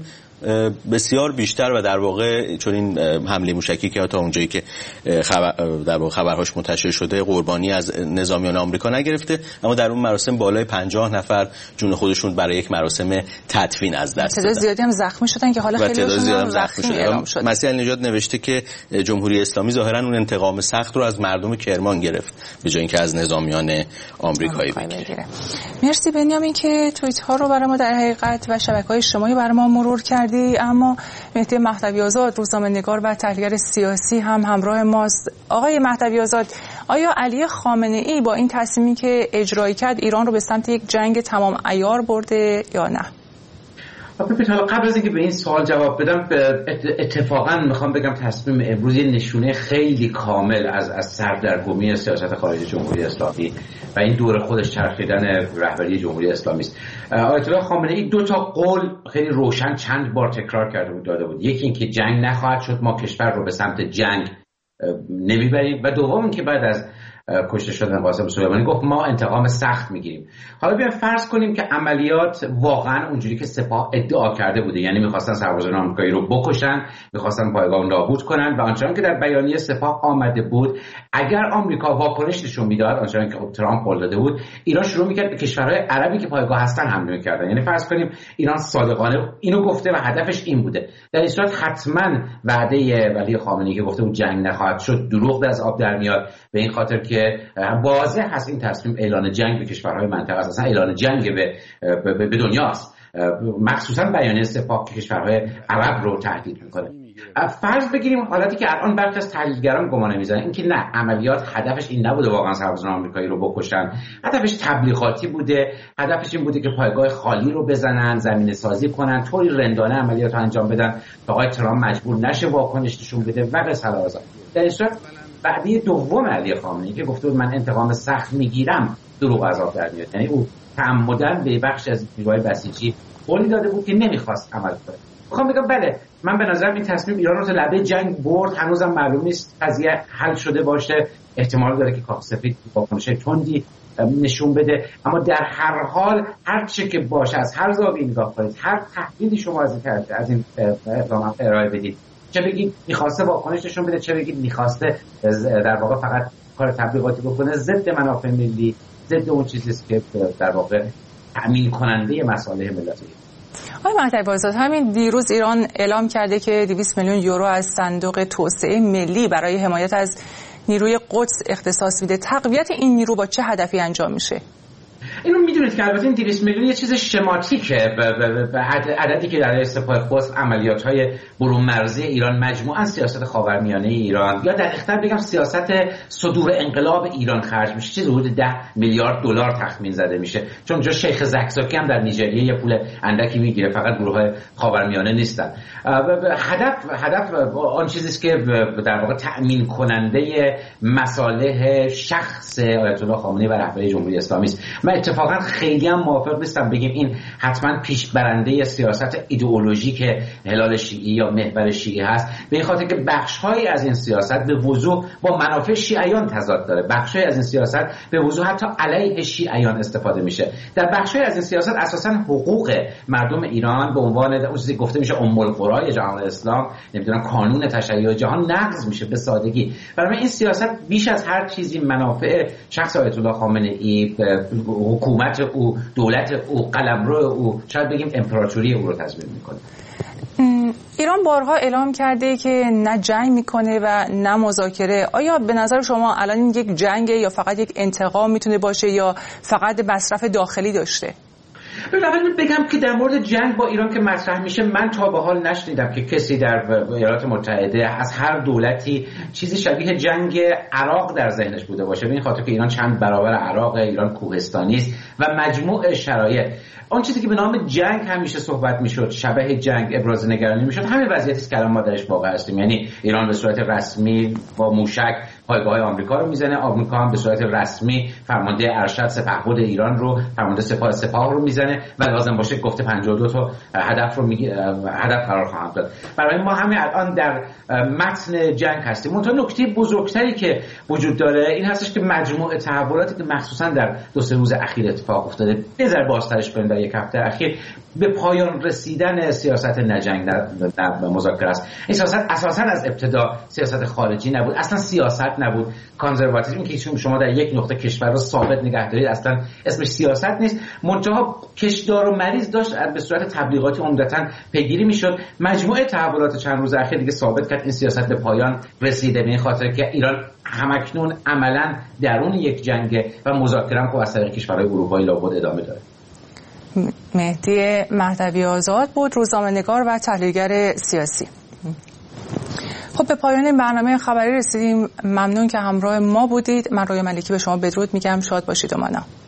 Speaker 16: بسیار بیشتر و در واقع چون این حمله موشکی که تا اونجایی که خبر در واقع خبرهاش منتشر شده قربانی از نظامیان آمریکا نگرفته، اما در اون مراسم بالای پنجاه نفر جون خودشون برای یک مراسم تدفین از دست دادن.
Speaker 1: تعداد زیادی هم زخمی شدن که حالا خیلی‌هاشون زخمی اعلام شد.
Speaker 16: مسیح النژاد نوشته که جمهوری اسلامی ظاهرا اون انتقام سخت رو از مردم کرمان گرفت به جای اینکه از نظامیان آمریکایی بگیره.
Speaker 1: مرسی بنیامین که توییت ها رو برای ما در حقیقت و شبکه‌های اجتماعی برای ما مرور کردی. اما مهدی مهدوی آزاد، روزنامه‌نگار و تحلیلگر سیاسی هم همراه ماست. آقای مهدوی آزاد، آیا علی خامنه‌ای با این تصمیمی که اجرایی کرد ایران رو به سمت یک جنگ تمام عیار برده یا نه؟
Speaker 17: ببینید، حالا قبل از اینکه به این سوال جواب بدم، اتفاقا میخوام بگم تصمیم امروز یه نشونه خیلی کامل از از سردرگمی سیاست خارجی جمهوری اسلامی و این دور خودش چرخیدن رهبری جمهوری اسلامی است. آیت الله خامنه‌ای دو تا قول خیلی روشن چند بار تکرار کرده بود داده بود. یکی اینکه جنگ نخواهد شد، ما کشور رو به سمت جنگ نمیبریم، و دوم اینکه بعد از کشته شدن قاسم سلیمانی گفت ما انتقام سخت میگیریم. حالا بیایم فرض کنیم که عملیات واقعا اونجوری که سپاه ادعا کرده بوده، یعنی میخواستن سربازان آمریکایی رو بکشن، میخواستن پایگاه نابود کنن، و آنچنان که در بیانیه سپاه آمده بود اگر آمریکا واکنش نشون میداد، آنچنان که ترامپ قول داده بود، ایران شروع میکرد به کشورهای عربی که پایگاه هستن حمله میکردن. یعنی فرض کنیم ایران صادقانه اینو گفته و هدفش این بوده، در این صورت حتما وعده ولی خامنه‌ای که گفته بود جنگ نخواهد شد دروغ از آب در میاد، به این خاطر که واضح هست این تصمیم اعلان جنگ به کشورهای منطقه است، اصلا اعلان جنگ به به, به دنیاست، مخصوصا بیانیه سپاه که کشورهای عرب رو تهدید میکنه. فرض بگیریم حالاتی که الان برخی از تحلیلگران گمان میزنن اینکه نه، عملیات هدفش این نبوده واقعا سربازان آمریکایی رو بکشن، هدفش تبلیغاتی بوده، هدفش این بوده که پایگاه خالی رو بزنن، زمینه سازی کنن، طوری رندانه عملیات رو انجام بدن تا آقای ترامپ مجبور نشه واکنش نشون بده و غیره. در این صورت بعدی دوم علی خامنه‌ای که گفته بود من انتقام سخت میگیرم دروغ از آب در میاد، یعنی او تعمداً به بخش از نیروهای بسیجی قول داده بود که نمیخواست عمل کنه. میخوام بگم بله، من به نظرم این تصمیم ایران رو تا لبه جنگ برد، هنوزم معلوم نیست قضیه حل شده باشه، احتمال داره که کاخ سفید واکنش تندی نشون بده، اما در هر حال هر چه که باشه از هر زاویه‌ای نگاه کنید، هر تحلیلی شما از این از این اقدام ارائه بدید، چه بگید میخواسته واکنش نشون بده، چه بگید میخواسته در واقع فقط کار تبلیغاتی بکنه، ضد منافع ملی، ضد اون چیزی است که در واقع تأمین کننده مصالح ملت.
Speaker 1: آقای مهدوی آزاد، همین دیروز ایران اعلام کرده که دویست میلیون یورو از صندوق توسعه ملی برای حمایت از نیروی قدس اختصاص میده. تقویت این نیرو با چه هدفی انجام میشه؟
Speaker 17: اینو میدونید که البته این دویست میلیون یه چیز شماتیکه، به عددی که در سپاه قدس عملیات‌های برون مرزی ایران مجموعاً سیاست خاورمیانه ایران یا در اختر بگم سیاست صدور انقلاب ایران خرج میشه، چیزی حدود ده میلیارد دلار تخمین زده میشه، چون جا شیخ زکزاکی هم در نیجریه یه پول اندکی میگیره، فقط گروه‌های خاورمیانه نیستن. هدف هدف آن چیزی است که در واقع تأمین کننده مصالح شخص آیت الله خامنه‌ای و رهبری جمهوری اسلامی است. من اتفاقا خیلی هم موافق نیستم بگیم این حتما پیش برنده سیاست ایدئولوژیک هلال شیعی یا محور شیعی هست، به این خاطر که بخش‌هایی از این سیاست به وضوح با منافع شیعیان تضاد داره، بخش‌هایی از این سیاست به وضوح حتی علیه شیعیان استفاده میشه. در بخش‌هایی از این سیاست اساساً حقوق مردم ایران به عنوان اون چیزی گفته میشه ام القرای جهان اسلام، نمیدونم قانون تشیع جهان نقض میشه به سادگی. برای این سیاست بیش از هر چیزی منافع شخص آیت الله خامنه‌ای، حکومت او، دولت او، قلمرو او، شاید بگیم امپراتوری او رو تضمین میکنه.
Speaker 1: ایران بارها اعلام کرده که نه جنگ میکنه و نه مذاکره. آیا به نظر شما الان این یک جنگه یا فقط یک انتقام میتونه باشه یا فقط مصرف داخلی داشته؟
Speaker 17: اول بگم که در مورد جنگ با ایران که مطرح میشه، من تا به حال نشنیدم که کسی در ایالات متحده از هر دولتی چیزی شبیه جنگ عراق در ذهنش بوده باشه، به این خاطر که ایران چند برابر عراق، ایران کوهستانی است و مجموع شرایط اون چیزی که به نام جنگ همیشه صحبت میشد، شبیه جنگ ابراز نگرانی میشد، همین وضعیتی است که الان ما درش واقع هستیم. یعنی ایران به صورت رسمی با موشک پایگاه‌های آمریکا رو میزنه. آمریکا هم به صورت رسمی فرمانده ارشد سپهبد ایران رو، فرمانده سپاه سپاه رو میزنه و لازم باشه گفته پنجاه و دو تا هدف رو میگه هدف قرار خواهم داد. برای ما همین الان در متن جنگ هستیم. منتها نکته بزرگتری که وجود داره این هستش که مجموعه تحولاتی که مخصوصا در دو سه روز اخیر اتفاق افتاده، بذار بازترش بریم در یک هفته اخیر، به پایان رسیدن سیاست نجنگ در, در مذاکره است. این سیاست اساسا از ابتدا سیاست خارجی نبود، اصلا سیاست نبود. کانزرواتیسم که شما در یک نقطه کشور رو ثابت نگه دارید اصلا اسمش سیاست نیست. منتها کشدار و مریض داشت به صورت تبلیغاتی عمدتاً پیگیری میشد. مجموعه تحولات چند روز اخیر دیگه ثابت کرد این سیاست به پایان رسیده، به این خاطر که ایران همکنون عملاً درون یک جنگ و مذاکره هم از طریق کشورهای اروپایی لابد ادامه داره.
Speaker 1: مهدی مهدوی آزاد بود، روزنامه‌نگار و تحلیلگر سیاسی. خب به پایان این برنامه خبری رسیدیم. ممنون که همراه ما بودید. من رویا ملکی به شما بدرود میگم. شاد باشید و مانا.